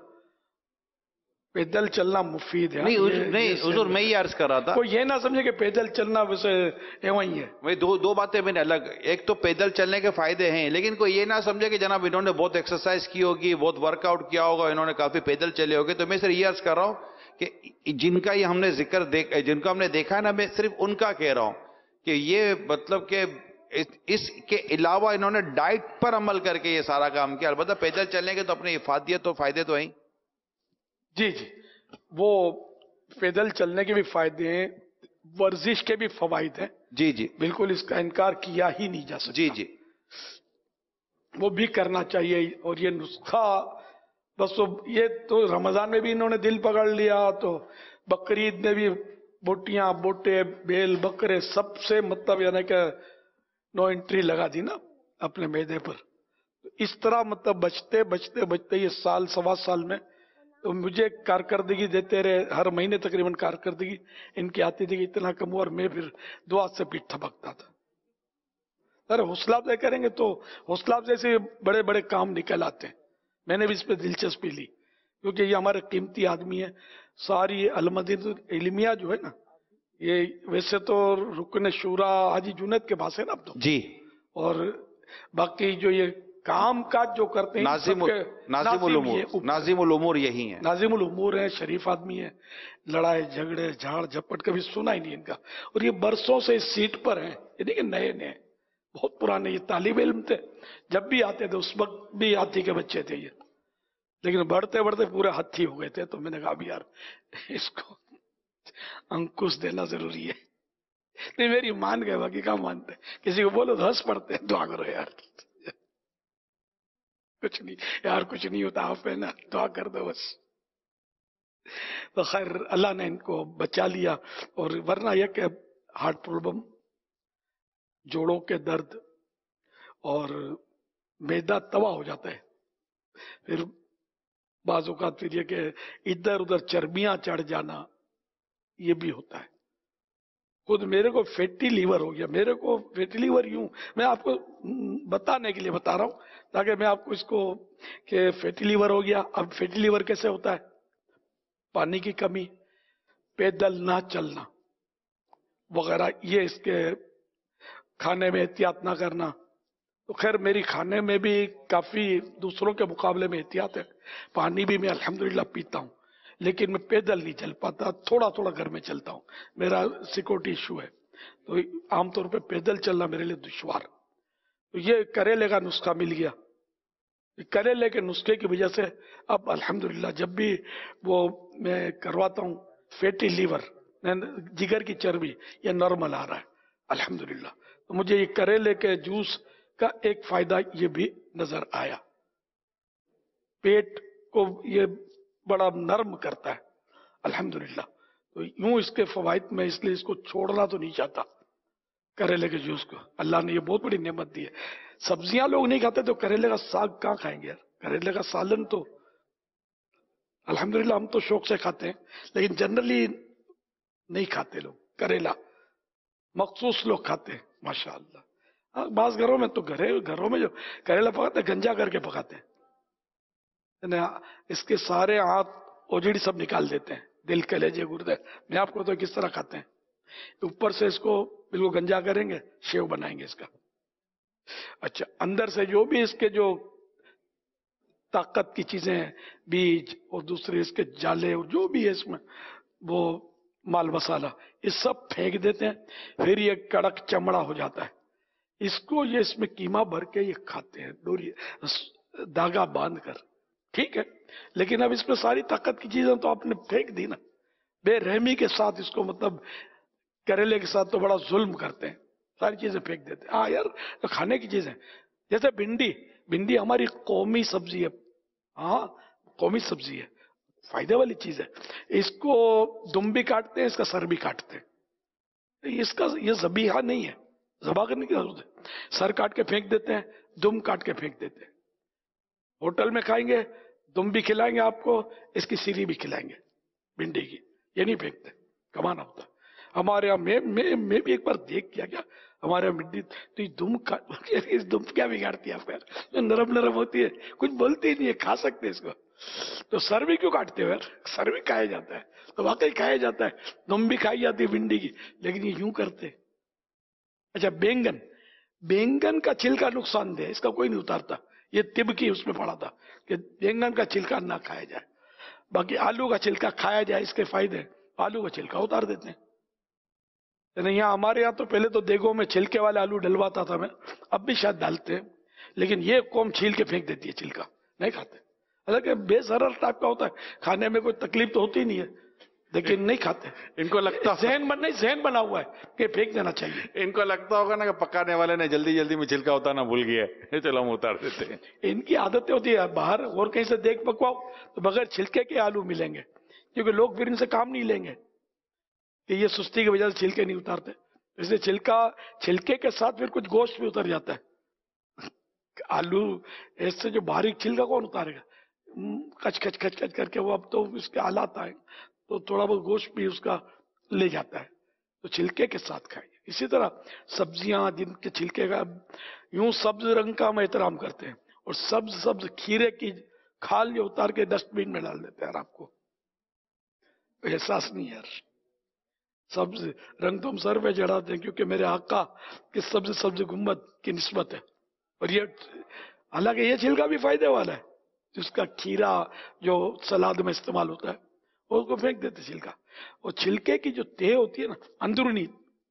پیدل چلنا مفید ہے. نہیں نہیں حضور, میں یہ عرض کر رہا تھا, کوئی یہ نہ سمجھے کہ پیدل چلنا ویسے ایویں ہی ہے. میں دو دو باتیں میں نے الگ, ایک تو پیدل چلنے کے فائدے ہیں, لیکن کوئی یہ نہ سمجھے کہ جناب انہوں نے بہت ایکسرسائز کی ہوگی, بہت ورک آؤٹ کیا ہوگا, انہوں نے کافی پیدل چلے ہوگے. تو میں صرف یہ عرض کر رہا ہوں کہ جن کا یہ ہم نے ذکر دیکھ, جن کو ہم نے دیکھا ہے نا, میں صرف ان کا کہہ رہا ہوں کہ یہ مطلب کہ اس کے علاوہ انہوں نے ڈائٹ پر عمل کر کے یہ سارا کام کیا. البتہ پیدل چلنے کے تو اپنے افادیت اور فائدے تو ہیں. جی جی, وہ پیدل چلنے کے بھی فائدے ہیں, ورزش کے بھی فوائد ہیں. جی جی بالکل, اس کا انکار کیا ہی نہیں جا سکتا. جی جی, وہ بھی کرنا چاہیے. اور یہ نسخہ بس یہ تو رمضان میں بھی انہوں نے دل پکڑ لیا, تو بقرعید میں بھی بوٹیاں بوٹے بیل بکرے سب سے مطلب یعنی کہ نو انٹری لگا دی نا اپنے میدے پر. اس طرح مطلب بچتے بچتے بچتے یہ سال سوا سال میں تو مجھے کارکردگی دیتے رہے, ہر مہینے تقریباً کارکردگی ان کی آتی تھی کہ اتنا کم ہوا, اور میں پھر دعا سے پیٹ تھپکتا تھا. ارے حوصلہ افزائی کریں گے تو حوصلہ افزائی سے بڑے بڑے کام نکل آتے ہیں. میں نے بھی اس پہ دلچسپی لی کیونکہ یہ ہمارے قیمتی آدمی ہے. ساری المدینہ علمیہ جو ہے نا, یہ ویسے تو رکن شورا حاجی جنید کے پاس ہے نا اب تو, جی, اور باقی جو یہ کام کاج جو کرتے ہیں ناظم ناظم الامور ناظم الامور یہی ہیں, ناظم الامور ہیں, شریف آدمی ہیں, لڑائی جھگڑے جھاڑ جھپٹ کبھی سنا ہی نہیں ان کا. اور یہ برسوں سے اس سیٹ پر ہیں, یہ دیکھیں نئے نئے بہت پرانے یہ طالب علم تھے, جب بھی آتے تھے اس وقت بھی ہاتھی کے بچے تھے یہ, لیکن بڑھتے بڑھتے پورے ہاتھی ہو گئے تھے. تو میں نے کہا اب یار اس کو انکش دینا ضروری ہے. نہیں میری مان گئے, باقی کہاں مانتے, کسی کو بولو تو ہنس پڑتے, دعا کرو یار کچھ نہیں یار, کچھ نہیں ہوتا, آپ ہے نا دعا کر دو بس. تو خیر اللہ نے ان کو بچا لیا. اور ورنہ یہ کہ ہارٹ پرابلم, جوڑوں کے درد اور میدا تباہ ہو جاتا ہے. پھر بعض اوقات پھر یہ کہ ادھر ادھر چربیاں چڑھ جانا یہ بھی ہوتا ہے. خود میرے کو فیٹی لیور ہو گیا. میرے کو فیٹی لیور یوں میں آپ کو بتانے کے لیے بتا رہا ہوں تاکہ میں آپ کو اس کو کہ فیٹی لیور ہو گیا. اب فیٹی لیور کیسے ہوتا ہے؟ پانی کی کمی، پیدل نہ چلنا وغیرہ، یہ اس کے کھانے میں احتیاط نہ کرنا. تو خیر میری کھانے میں بھی کافی دوسروں کے مقابلے میں احتیاط ہے. پانی بھی میں الحمدللہ پیتا ہوں، لیکن میں پیدل نہیں چل پاتا، تھوڑا تھوڑا گھر میں چلتا ہوں. میرا سیکورٹی ایشو ہے، تو عام طور پہ پیدل چلنا میرے لیے دشوار. تو یہ کریلے کا نسخہ مل گیا. کریلے کے نسخے کی وجہ سے اب الحمدللہ جب بھی وہ میں کرواتا ہوں فیٹی لیور، جگر کی چربی، یہ نارمل آ رہا ہے الحمدللہ. تو مجھے یہ کریلے کے جوس کا ایک فائدہ یہ بھی نظر آیا، پیٹ کو یہ بڑا نرم کرتا ہے الحمدللہ. تو یوں اس کے فوائد میں اس لیے اس کو چھوڑنا تو نہیں چاہتا کریلے کے جوس کو. اللہ نے یہ بہت بڑی نعمت دی ہے. سبزیاں لوگ نہیں کھاتے تو کریلے کا ساگ کہاں کھائیں گے یار؟ کریلے کا سالن تو الحمدللہ ہم تو شوق سے کھاتے ہیں، لیکن جنرلی نہیں کھاتے لوگ. کریلا مخصوص لوگ کھاتے ہیں ماشاءاللہ. ہاں بعض گھروں میں تو گھرے گھروں میں جو کریلا پکاتے ہیں گنجا کر کے پکاتے ہیں، اس کے سارے ہاتھ اوجڑی سب نکال دیتے ہیں، دل کلیجے گردے. میں آپ کو تو کس طرح کھاتے ہیں، اوپر سے اس کو بالکل گنجا کریں گے، شیو بنائیں گے اس کا. اچھا اندر سے جو بھی اس کے جو طاقت کی چیزیں ہیں، بیج اور دوسرے اس کے جالے اور جو بھی ہے اس میں وہ مال مسالہ، یہ سب پھینک دیتے ہیں. پھر یہ کڑک چمڑا ہو جاتا ہے. اس کو یہ اس میں قیمہ بھر کے یہ کھاتے ہیں ڈوری دھاگا باندھ کر. ٹھیک ہے، لیکن اب اس میں ساری طاقت کی چیزیں تو آپ نے پھینک دی نا بے رحمی کے ساتھ. اس کو مطلب کریلے کے ساتھ تو بڑا ظلم کرتے ہیں، ساری چیزیں پھینک دیتے ہیں. ہاں یار تو کھانے کی چیزیں جیسے بھنڈی، بھنڈی ہماری قومی سبزی ہے. ہاں قومی سبزی ہے، فائدے والی چیز ہے. اس کو دم بھی کاٹتے ہیں، اس کا سر بھی کاٹتے ہیں. اس کا یہ ذبیحہ نہیں ہے، ذبح کرنے کی ضرورت ہے. سر کاٹ کے پھینک دیتے ہیں، دم کاٹ کے پھینک دیتے ہیں. ہوٹل میں کھائیں گے دم بھی کھلائیں گے آپ کو، اس کی سیری بھی کھلائیں گے بھنڈی کی. یہ نہیں پھینکتے، کمانا ہوتا. ہمارے یہاں میں میں میں بھی ایک بار دیکھ کیا کیا ہمارے یہاں بھنڈی تو یہ دم اس دم کیا بگاڑتی ہے آپ کا؟ نرم نرم ہوتی ہے، کچھ بولتی نہیں ہے، کھا سکتے اس کو. تو سر بھی کیوں کاٹتے ہو یار؟ سر بھی کھایا جاتا ہے، تو واقعی کھایا جاتا ہے. دم بھی کھائی جاتی ہے بھنڈی کی، لیکن یہ یوں کرتے. اچھا بینگن، بینگن کا چھلکا نقصان دہ، اس کا کوئی نہیں اتارتا. یہ طب کی اس میں پڑھا تھا کہ بینگن کا چھلکا نہ کھایا جائے. باقی آلو کا چھلکا کھایا جائے، اس کے فائدے. آلو کا چھلکا اتار دیتے ہیں. نہیں یہاں ہمارے یہاں تو پہلے تو دیگوں میں چھلکے والے آلو ڈلواتا تھا میں، اب بھی شاید ڈالتے ہیں، لیکن یہ قوم چھیل کے پھینک دیتی ہے چھلکا، نہیں کھاتے. حالانکہ بے ضرر ٹائپ کا ہوتا ہے، کھانے میں کوئی تکلیف تو ہوتی نہیں ہے، لیکن نہیں کھاتے. ان کو لگتا ذہن بن نہیں ذہن بنا ہوا ہے کہ پھینک دینا چاہیے. ان کو لگتا ہوگا نا کہ پکانے والے نے جلدی جلدی میں چھلکا اتارنا بھول گیا ہے، چلو ہم اتار دیتے ہیں. ان کی عادتیں ہوتی ہے. باہر اور کہیں سے دیکھ پکواؤ تو بغیر چھلکے کے آلو ملیں گے، کیونکہ لوگ پھر ان سے کام نہیں لیں گے کہ یہ سستی کی وجہ سے چھلکے نہیں اتارتے. اس لیے چھلکا چھلکے کے ساتھ پھر کچھ گوشت بھی اتر جاتا ہے. آلو اس سے جو باریک چھلکا کون اتارے گا؟ کچ کچ کچ کچ کر کے وہ اب تو اس کے آلات آئے تو تھوڑا بہت گوشت بھی اس کا لے جاتا ہے. تو چھلکے کے ساتھ کھائیے. اسی طرح سبزیاں جن کے چھلکے کا یوں سبز رنگ کا ہم احترام کرتے ہیں، اور سبز سبز کھیرے کی کھال جو اتار کے ڈسٹ بین میں ڈال دیتے ہیں. یار آپ کو احساس نہیں یار. سبز رنگ تو ہم سر پہ چڑھاتے ہیں کیونکہ میرے آقا کے سبز سبز گنبد کی نسبت ہے. اور یہ حالانکہ یہ چھلکا بھی فائدے والا ہے، جس کا کھیرا جو سلاد میں استعمال ہوتا ہے وہ اس کو پھینک دیتے چھلکا. اور چھلکے کی جو تہ ہوتی ہے نا اندرونی،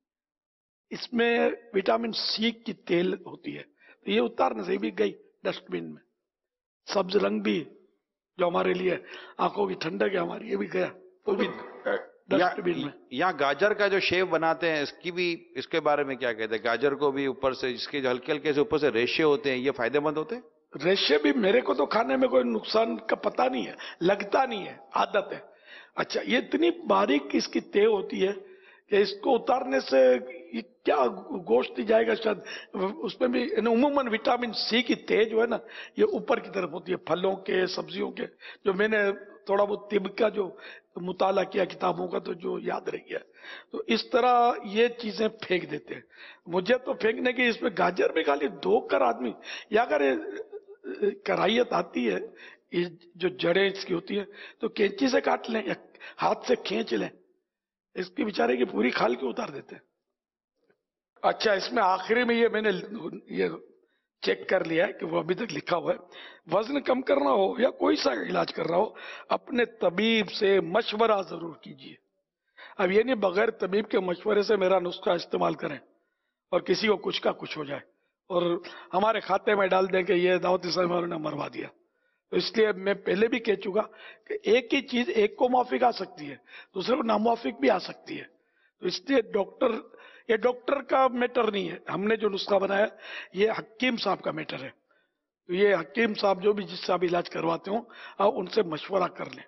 اس میں وٹامن سی کی تیل ہوتی ہے، تو یہ اتارنے سے بھی گئی ڈسٹ بین میں. سبز رنگ بھی جو ہمارے لیے آنکھوں کی ٹھنڈک ہے ہماری، یہ بھی گیا تو بھی ڈسٹ بین میں. یہاں گاجر کا جو شیو بناتے ہیں اس کی بھی اس کے بارے میں کیا کہتے ہیں؟ گاجر کو بھی اوپر سے جس کے جو ہلکے ہلکے سے اوپر سے ریشے ہوتے ہیں، یہ فائدے مند ہوتے ہیں؟ ریشے بھی میرے کو تو کھانے میں کوئی نقصان کا پتہ نہیں ہے، لگتا نہیں ہے، عادت ہے. اچھا یہ اتنی باریک اس کی تہ ہوتی ہے کہ اس کو اتارنے سے یہ کیا گوشت جائے گا شاید اس میں بھی. عموماً وٹامن سی کی تہ جو ہے نا یہ اوپر کی طرف ہوتی ہے، پھلوں کے سبزیوں کے. جو میں نے تھوڑا بہت طب کا جو مطالعہ کیا کتابوں کا تو جو یاد رہ گیا. تو اس طرح یہ چیزیں پھینک دیتے ہیں. مجھے تو پھینکنے کی اس میں گاجر بھی خالی دھو کر آدمی یا اگر کراہیت آتی ہے یہ جو جڑیں اس کی ہوتی ہے تو کینچی سے کاٹ لیں یا ہاتھ سے کھینچ لیں. اس کی بیچارے کی پوری کھال کے اتار دیتے ہیں. اچھا اس میں آخری میں یہ میں نے یہ چیک کر لیا ہے کہ وہ ابھی تک لکھا ہوا ہے وزن کم کرنا ہو یا کوئی سا علاج کرنا ہو اپنے طبیب سے مشورہ ضرور کیجیے. اب یہ نہیں بغیر طبیب کے مشورے سے میرا نسخہ استعمال کریں اور کسی کو کچھ کا کچھ ہو جائے اور ہمارے کھاتے میں ڈال دیں کہ یہ دعوت اسلامی والوں نے مروا دیا. تو اس لیے میں پہلے بھی کہہ چکا کہ ایک ہی چیز ایک کو موافق آ سکتی ہے دوسرے کو ناموافق بھی آ سکتی ہے. تو اس لیے ڈاکٹر یہ ڈاکٹر کا میٹر نہیں ہے. ہم نے جو نسخہ بنایا یہ حکیم صاحب کا میٹر ہے. تو یہ حکیم صاحب جو بھی جس سے آپ علاج کرواتے ہوں آپ ان سے مشورہ کر لیں.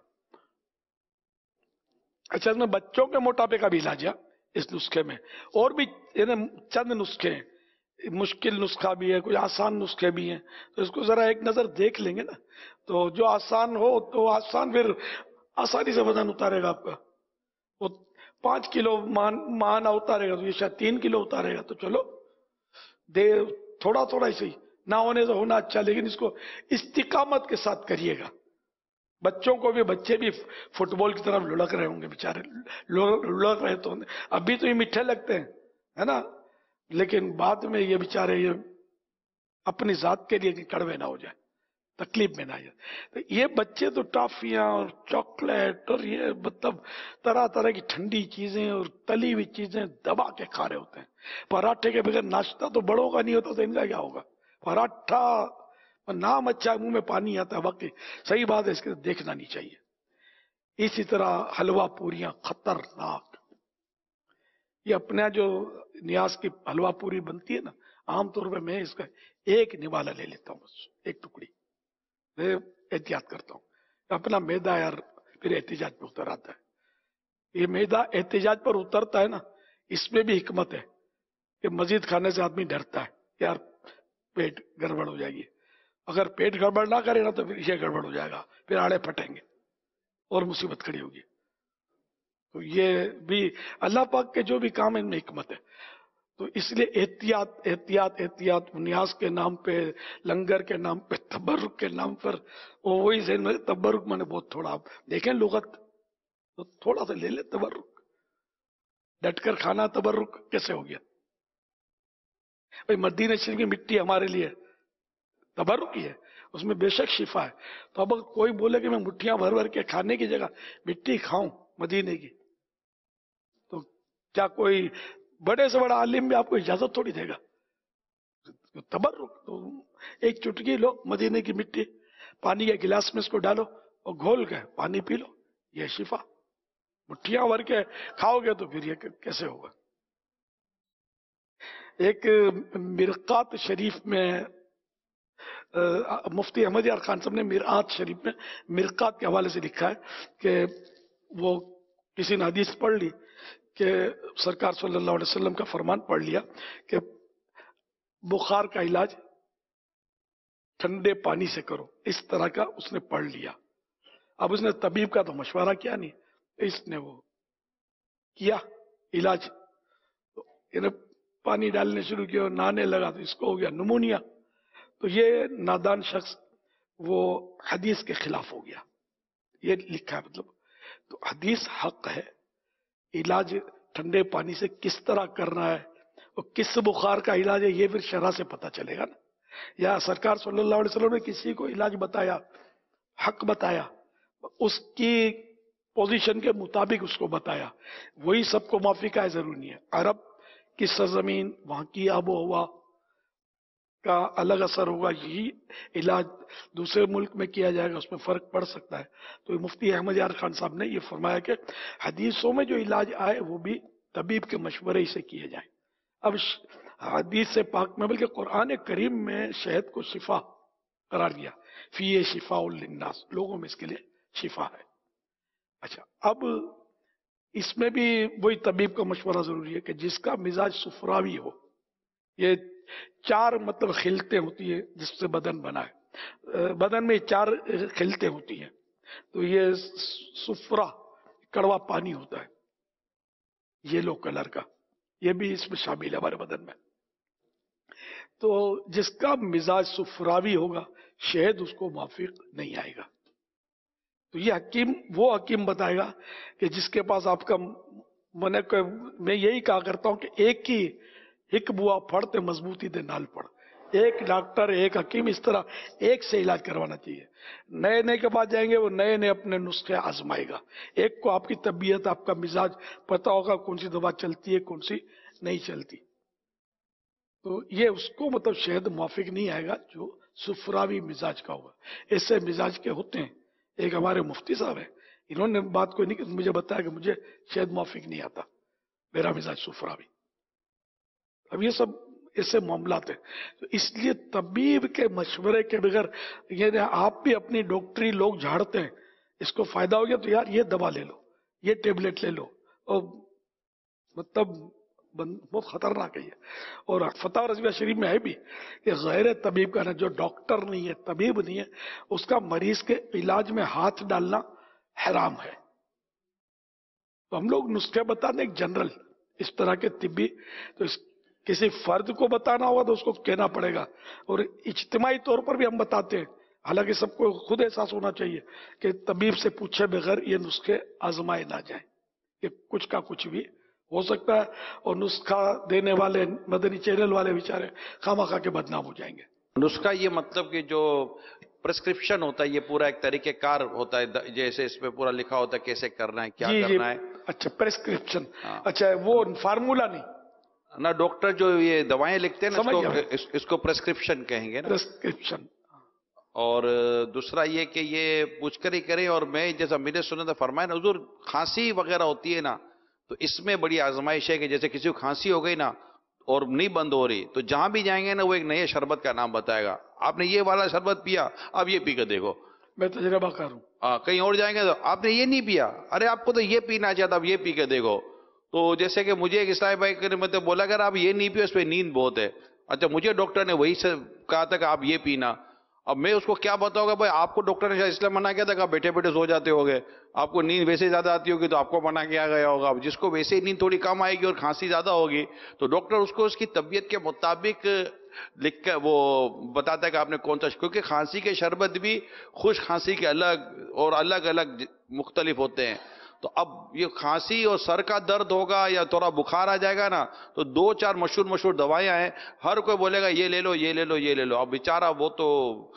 اچھا اس میں بچوں کے موٹاپے کا بھی علاج ہے اس نسخے میں اور بھی چند نسخے ہیں. مشکل نسخہ بھی ہے کوئی آسان نسخے بھی ہیں تو اس کو ذرا ایک نظر دیکھ لیں گے نا. تو جو آسان ہو تو آسان پھر آسانی سے وزن اتارے گا آپ کا. وہ پانچ کلو مان مانا اتارے گا تو یہ شاید تین کلو اتارے گا. تو چلو دے تھوڑا تھوڑا ہی صحیح نہ ہونے سے ہونا اچھا لیکن اس کو استقامت کے ساتھ کریے گا. بچوں کو بھی بچے بھی فٹ بال کی طرف لڑک رہے ہوں گے بیچارے لڑک رہے تو ابھی تو یہ میٹھے لگتے ہیں ہے نا لیکن بعد میں یہ بیچارے یہ اپنی ذات کے لیے کڑوے نہ ہو جائے تکلیف میں نہ آ جائے. تو یہ بچے تو ٹافیاں اور چاکلیٹ اور یہ مطلب طرح طرح کی ٹھنڈی چیزیں اور تلی ہوئی چیزیں دبا کے کھا رہے ہوتے ہیں. پراٹھے کے بغیر ناشتہ تو بڑوں کا نہیں ہوتا تو ان کا کیا ہوگا. پراٹھا نام اچھا منہ میں پانی آتا ہے واقعی صحیح بات ہے اس کے دیکھنا نہیں چاہیے. اسی طرح حلوہ پوریاں خطرناک. یہ اپنا جو نیاز کی حلوہ پوری بنتی ہے نا عام طور پہ میں اس کا ایک نوالا لے لیتا ہوں بس ایک ٹکڑی میں احتیاط کرتا ہوں. اپنا میدا یار پھر احتجاج پہ اتر آتا ہے. یہ میدا احتجاج پر اترتا ہے نا اس میں بھی حکمت ہے کہ مزید کھانے سے آدمی ڈرتا ہے یار پیٹ گڑبڑ ہو جائے گی. اگر پیٹ گڑبڑ نہ کرے گا تو پھر یہ گڑبڑ ہو جائے گا پھر آڑے پھٹیں گے اور مصیبت کھڑی ہوگی. تو یہ بھی اللہ پاک کے جو بھی کام ان میں حکمت ہے. تو اس لیے احتیاط احتیاط احتیاط نیاز کے نام پہ لنگر کے نام پہ تبرک کے نام پر وہی ذہن میں تبرک میں نے بہت تھوڑا آپ دیکھیں لغت تو تھوڑا سا لے لے تبرک. ڈٹ کر کھانا تبرک کیسے ہو گیا. بھائی مدینہ شریف کی مٹی ہمارے لیے تبرک ہی ہے اس میں بے شک شفا ہے. تو اب کوئی بولے کہ میں مٹھیاں بھر بھر کے کھانے کی جگہ مٹی کھاؤں مدینے کی تو کیا کوئی بڑے سے بڑا عالم بھی آپ کو اجازت تھوڑی دے گا. تبرک تو ایک چٹکی لو مدینے کی مٹی پانی کے گلاس میں اس کو ڈالو اور گھول کے پانی پی لو یہ شفا. مٹھیاں بھر کے کھاؤ گے تو پھر یہ کیسے ہوگا. ایک مرقات شریف میں مفتی احمد یار خان صاحب نے مرآت شریف میں مرقات کے حوالے سے لکھا ہے کہ وہ کسی نے حدیث پڑھ لی کہ سرکار صلی اللہ علیہ وسلم کا فرمان پڑھ لیا کہ بخار کا علاج ٹھنڈے پانی سے کرو اس طرح کا اس نے پڑھ لیا. اب اس نے طبیب کا تو مشورہ کیا نہیں اس نے وہ کیا علاج تو پانی ڈالنے شروع کیا نہانے لگا تو اس کو ہو گیا نمونیا. تو یہ نادان شخص وہ حدیث کے خلاف ہو گیا. یہ لکھا ہے مطلب تو حدیث حق ہے. علاج ٹھنڈے پانی سے کس طرح کرنا ہے اور کس بخار کا علاج ہے یہ پھر شرح سے پتہ چلے گا نا. یا سرکار صلی اللہ علیہ وسلم نے کسی کو علاج بتایا حق بتایا اس کی پوزیشن کے مطابق اس کو بتایا وہی سب کو موافق ہے ضروری نہیں ہے. عرب کی سرزمین وہاں کی آب و ہوا کا الگ اثر ہوگا یہی علاج دوسرے ملک میں کیا جائے گا اس میں فرق پڑ سکتا ہے. تو مفتی احمد یار خان صاحب نے یہ فرمایا کہ حدیثوں میں جو علاج آئے وہ بھی طبیب کے مشورے ہی سے کیے جائیں. اب حدیث سے پاک میں بلکہ قرآن کریم میں شہد کو شفا قرار دیا فی شفاء للناس لوگوں میں اس کے لیے شفا ہے. اچھا اب اس میں بھی وہی طبیب کا مشورہ ضروری ہے کہ جس کا مزاج سفراوی ہو. یہ چار مطلب خلطیں ہوتی ہیں جس سے بدن بنا ہے. بدن میں چار خلطیں ہوتی ہیں تو یہ سفرا کڑوا پانی ہوتا ہے یلو کلر کا، یہ بھی اس میں شامل ہے ہمارے بدن میں. تو جس کا مزاج سفراوی ہوگا شہد اس کو موافق نہیں آئے گا. تو یہ حکیم وہ حکیم بتائے گا کہ جس کے پاس آپ کا من، میں یہی کہا کرتا ہوں کہ ایک ہی ایک بوا پھڑتے مضبوطی دے نال پڑ. ایک ڈاکٹر ایک حکیم اس طرح ایک سے علاج کروانا چاہیے. نئے نئے کے بعد جائیں گے وہ نئے نئے اپنے نسخے آزمائے گا. ایک کو آپ کی طبیعت آپ کا مزاج پتا ہوگا کون سی دوا چلتی ہے کون سی نہیں چلتی. تو یہ اس کو مطلب شہد موافق نہیں آئے گا جو سفراوی مزاج کا ہوگا. ایسے مزاج کے ہوتے ہیں. ایک ہمارے مفتی صاحب ہیں، انہوں نے بات کوئی نہیں کہ مجھے بتایا کہ مجھے شہد موافق نہیں آتا، میرا مزاج سفراوی. اب یہ سب ایسے معاملات ہیں. تو اس لیے طبیب کے مشورے کے بغیر یہ آپ بھی اپنی ڈاکٹری لوگ جھاڑتے ہیں، اس کو فائدہ ہو گیا تو یار یہ دوا لے لو، یہ ٹیبلٹ لے لو، اور مطلب بہت خطرناک ہے یہ. اور فتح رضویہ شریف میں ہے بھی کہ غیر طبیب کا نا، جو ڈاکٹر نہیں ہے طبیب نہیں ہے، اس کا مریض کے علاج میں ہاتھ ڈالنا حرام ہے. تو ہم لوگ نسخے بتانے ایک جنرل اس طرح کے طبی، تو اس کسی فرد کو بتانا ہوگا تو اس کو کہنا پڑے گا. اور اجتماعی طور پر بھی ہم بتاتے ہیں، حالانکہ سب کو خود احساس ہونا چاہیے کہ طبیب سے پوچھے بغیر یہ نسخے آزمائے نہ جائیں، کہ کچھ کا کچھ بھی ہو سکتا ہے. اور نسخہ دینے والے مدنی چینل والے بیچارے خواہ خواہ کے بدنام ہو جائیں گے. نسخہ یہ مطلب کہ جو پرسکرپشن ہوتا ہے، یہ پورا ایک طریقہ کار ہوتا ہے، جیسے اس پہ پورا لکھا ہوتا ہے کیسے کرنا ہے کیا جی کرنا ہے. اچھا پرسکرپشن، اچھا وہ فارمولا نہیں نہ، ڈاکٹر جو یہ دوائیں لکھتے ہیں نا، سمجھ اس کو گیا. اس, اس کو پرسکرپشن کہیں گے نا. پرسکرپشن. اور دوسرا یہ کہ یہ پوچھ کر ہی کریں. اور میں جیسا میرے سنت فرمایا نا حضور، کھانسی وغیرہ ہوتی ہے نا تو اس میں بڑی آزمائش ہے کہ جیسے کسی کو کھانسی ہو گئی نا اور نہیں بند ہو رہی تو جہاں بھی جائیں گے نا وہ ایک نئے شربت کا نام بتائے گا. آپ نے یہ والا شربت پیا، اب یہ پی کے دیکھو. میں تجربہ کر ہوں. کہیں اور جائیں گے تو آپ نے یہ نہیں پیا، ارے آپ کو تو یہ پینا چاہتا، اب یہ پی کے دیکھو. تو جیسے کہ مجھے ایک اسلامی بھائی نے مطلب بولا کہ آپ یہ نہیں پیو، اس پہ نیند بہت ہے. اچھا مجھے ڈاکٹر نے وہی سے کہا تھا کہ آپ یہ پینا. اب میں اس کو کیا بتاؤں گا؟ بھائی آپ کو ڈاکٹر نے اس لیے منع کیا تھا کہ آپ بیٹھے بیٹھے سو جاتے ہوگے، آپ کو نیند ویسے زیادہ آتی ہوگی تو آپ کو منع کیا گیا ہوگا. اب جس کو ویسے ہی نیند تھوڑی کم آئے گی اور کھانسی زیادہ ہوگی تو ڈاکٹر اس کو اس کی طبیعت کے مطابق لکھ کر وہ بتاتا ہے کہ آپ نے کون سا، کیونکہ کھانسی کے شربت بھی خشک کھانسی کے الگ اور الگ الگ مختلف ہوتے ہیں. تو اب یہ کھانسی اور سر کا درد ہوگا یا تھوڑا بخار آ جائے گا نا تو دو چار مشہور مشہور دوائیاں ہیں، ہر کوئی بولے گا یہ لے لو یہ لے لو یہ لے لو. اب بیچارہ وہ تو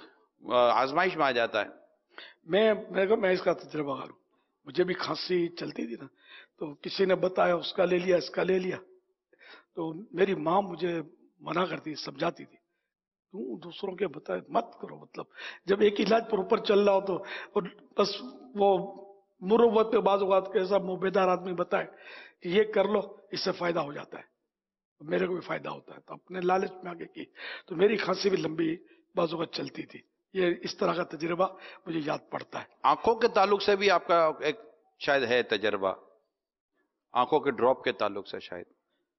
آزمائش میں آ جاتا ہے. میں میں میں اس کا تجربہ کر ہوں. مجھے بھی کھانسی چلتی تھی نا تو کسی نے بتایا اس کا لے لیا اس کا لے لیا. تو میری ماں مجھے منع کرتی سمجھاتی تھی، تم دوسروں کے بتائے مت کرو. مطلب جب ایک علاج پر اوپر چل رہا ہو تو اور بس وہ مروت پہ بعض اوقات کے ایسا موبیدار آدمی بتائے کہ یہ کر لو اس سے فائدہ ہو جاتا ہے، میرے کو بھی فائدہ ہوتا ہے، تو اپنے لالچ میں آگے کی تو میری کھانسی بھی لمبی بعض اوقات چلتی تھی. یہ اس طرح کا تجربہ مجھے یاد پڑتا ہے. آنکھوں کے تعلق سے بھی آپ کا ایک شاید ہے تجربہ، آنکھوں کے ڈراپ کے تعلق سے شاید.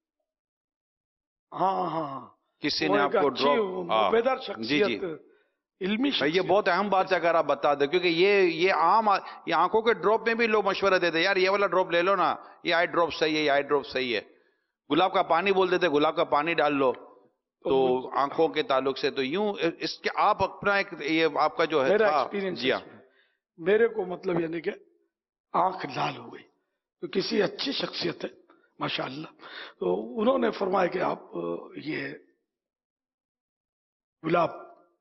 ہاں ہاں ہاں کسی نے آپ کو ڈراپ، جی جی علمی شخصیت. یہ بہت اہم بات ہے اگر آپ بتا دیں، کیونکہ یہ یہ عام یہ آنکھوں کے ڈراپ میں بھی لوگ مشورہ دیتے ہیں، یار یہ والا ڈراپ لے لو نا، یہ آئی ڈراپ صحیح ہے، یہ آئی ڈراپ صحیح ہے. گلاب کا پانی بول دیتے، گلاب کا پانی ڈال لو تو آنکھوں کے تعلق سے. تو یوں اس کے آپ اپنا ایک یہ آپ کا جو ہے میرا ایکسپیرینس، جی ہاں میرے کو مطلب یعنی کہ آنکھ لال ہو گئی تو کسی اچھی شخصیت ہے ماشاءاللہ، تو انہوں نے فرمایا کہ آپ یہ گلاب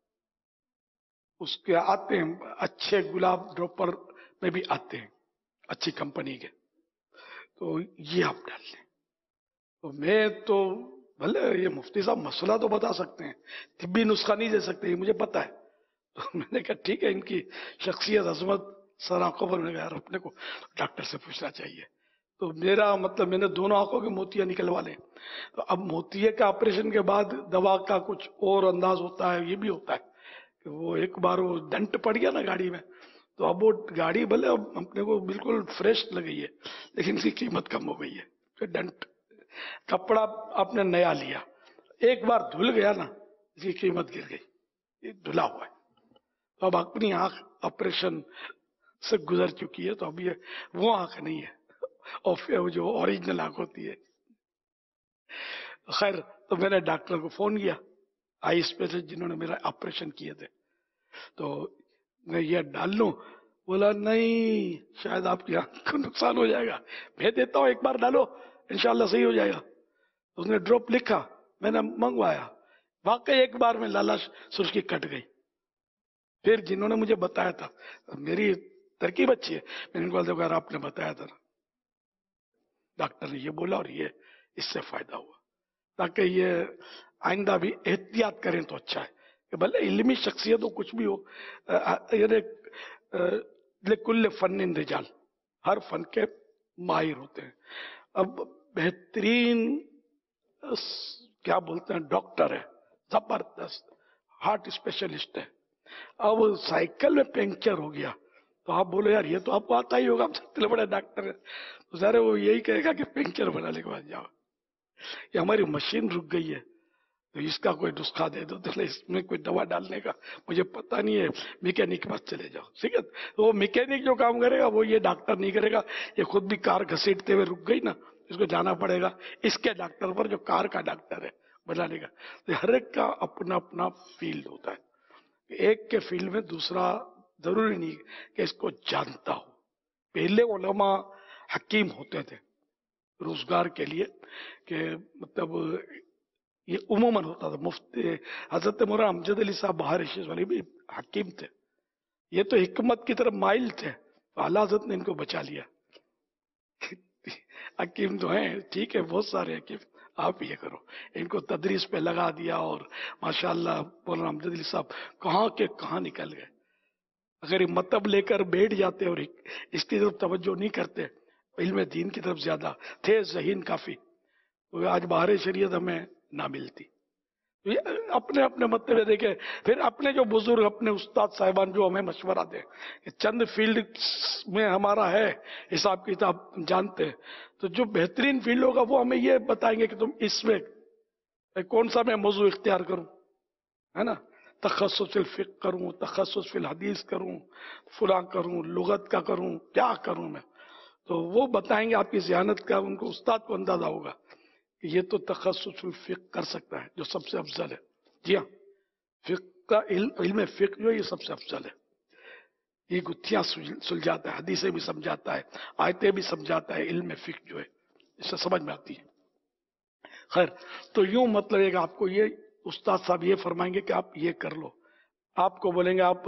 اس کے آتے ہیں اچھے گلاب ڈراپر میں بھی آتے ہیں اچھی کمپنی کے، تو یہ آپ ڈال لیں. تو میں تو بھلے یہ مفتی صاحب مسئلہ تو بتا سکتے ہیں، طبی نسخہ نہیں دے سکتے، یہ مجھے پتا ہے. تو میں نے کہا ٹھیک ہے، ان کی شخصیت عظمت سر آنکھوں پر، میں نے کہا یار اپنے کو ڈاکٹر سے پوچھنا چاہیے. تو میرا مطلب میں نے دونوں آنکھوں کے موتیاں نکلوا لیں. تو اب موتیے کا آپریشن کے بعد دوا کا کچھ اور انداز ہوتا ہے، یہ بھی ہوتا ہے کہ وہ ایک بار وہ ڈنٹ پڑ گیا نا گاڑی میں، تو اب وہ گاڑی بھلے اب اپنے کو بالکل فریش لگی ہے لیکن اس کی قیمت کم ہو گئی ہے. تو ڈنٹ کپڑا آپ نے نیا لیا، ایک بار دھل گیا نا اس کی قیمت گر گئی، یہ دھلا ہوا ہے. تو اب اپنی آنکھ آپریشن سے گزر چکی ہے، تو اب یہ وہ آنکھ نہیں ہے اور پھر جو اوریجنل آنکھ ہوتی ہے. خیر، تو میں نے ڈاکٹر کو فون کیا آئی اسپیشلسٹ جنہوں نے میرا آپریشن کیے تھے، تو میں یہ ڈال لوں؟ بولا نہیں، شاید آپ کی آنکھ کو نقصان ہو جائے گا. میں دیتا ہوں، ایک بار ڈالو انشاءاللہ صحیح ہو جائے گا. اس نے ڈراپ لکھا، میں نے منگوایا، واقعی ایک بار میں لالا سرخی کٹ گئی. پھر جنہوں نے مجھے بتایا تھا، میری ترکیب اچھی ہے، میں نے کہا اگر آپ نے بتایا تھا ڈاکٹر نے یہ بولا اور یہ اس سے فائدہ ہوا، تاکہ یہ آئندہ بھی احتیاط کریں تو اچھا ہے. کہ بھلے علمی شخصیت ہو، کچھ بھی ہو، لکل فن رجال، ہر فن کے ماہر ہوتے ہیں. اب بہترین کیا بولتے ہیں ڈاکٹر ہے، زبردست ہارٹ اسپیشلسٹ ہے. اب سائیکل میں پنکچر ہو گیا تو آپ بولو یار یہ تو آپ کو آتا ہی ہوگا، آپ سے اتنے بڑے ڈاکٹر ہے، تو ظاہر وہ یہی کہے گا کہ پنکچر بنانے کے بعد جاؤ. یہ ہماری مشین رک گئی ہے تو اس کا کوئی نسخہ دے دو، تو اس میں کوئی دوا ڈالنے کا مجھے پتہ نہیں ہے، میکینک کے پاس چلے جاؤ. ٹھیک ہے، تو وہ میکینک جو کام کرے گا وہ یہ ڈاکٹر نہیں کرے گا. یہ خود بھی کار گھسیٹتے ہوئے رک گئی نا، اس کو جانا پڑے گا اس کے ڈاکٹر پر جو کار کا ڈاکٹر ہے بنانے کا. تو ہر ایک کا اپنا اپنا فیلڈ ہوتا ہے. ایک کے فیلڈ میں دوسرا ضروری نہیں کہ اس کو جانتا ہو. پہلے علماء حکیم ہوتے تھے روزگار کے لیے، کہ مطلب یہ عموماً ہوتا تھا. مفتی حضرت مولانا امجد علی صاحب بہار شیخ والی بھی حکیم تھے، یہ تو حکمت کی طرف مائل تھے، تو اعلیٰ حضرت نے ان کو بچا لیا. حکیم تو ہیں ٹھیک ہے، بہت سارے حکیم، آپ یہ کرو، ان کو تدریس پہ لگا دیا اور ماشاءاللہ مولانا امجد علی صاحب کہاں کے کہاں نکل گئے. اگر یہ مطلب لے کر بیٹھ جاتے اور اس کی طرف توجہ نہیں کرتے، علم دین کی طرف زیادہ تھے ذہین کافی، تو آج بہار شریعت ہمیں نہ ملتی. اپنے اپنے مطلب دیکھیں. پھر اپنے جو بزرگ، اپنے استاد صاحبان جو ہمیں مشورہ دیں کہ چند فیلڈ میں ہمارا ہے حساب کتاب جانتے ہیں، تو جو بہترین فیلڈ ہوگا وہ ہمیں یہ بتائیں گے کہ تم اس میں کون سا میں موضوع اختیار کروں، ہے نا، تخصص فی الفقہ کروں، تخصص فی الحدیث کروں، فلاں کروں، لغت کا کروں، کیا کروں میں. تو وہ بتائیں گے. آپ کی ذہانت کا ان کو استاد کو اندازہ ہوگا کہ یہ تو تخصص فی الفقہ کر سکتا ہے جو سب سے افضل ہے. جی ہاں، فقہ کا علم، علم فقہ جو ہے یہ سب سے افضل ہے. یہ گتھیاں سلجھاتا ہے، حدیثیں بھی سمجھاتا ہے، آیتیں بھی سمجھاتا ہے. علم فقہ جو ہے اس سے سمجھ میں آتی ہے. خیر، تو یوں مطلب ہے کہ آپ کو یہ استاد صاحب یہ فرمائیں گے کہ آپ یہ کر لو، آپ کو بولیں گے آپ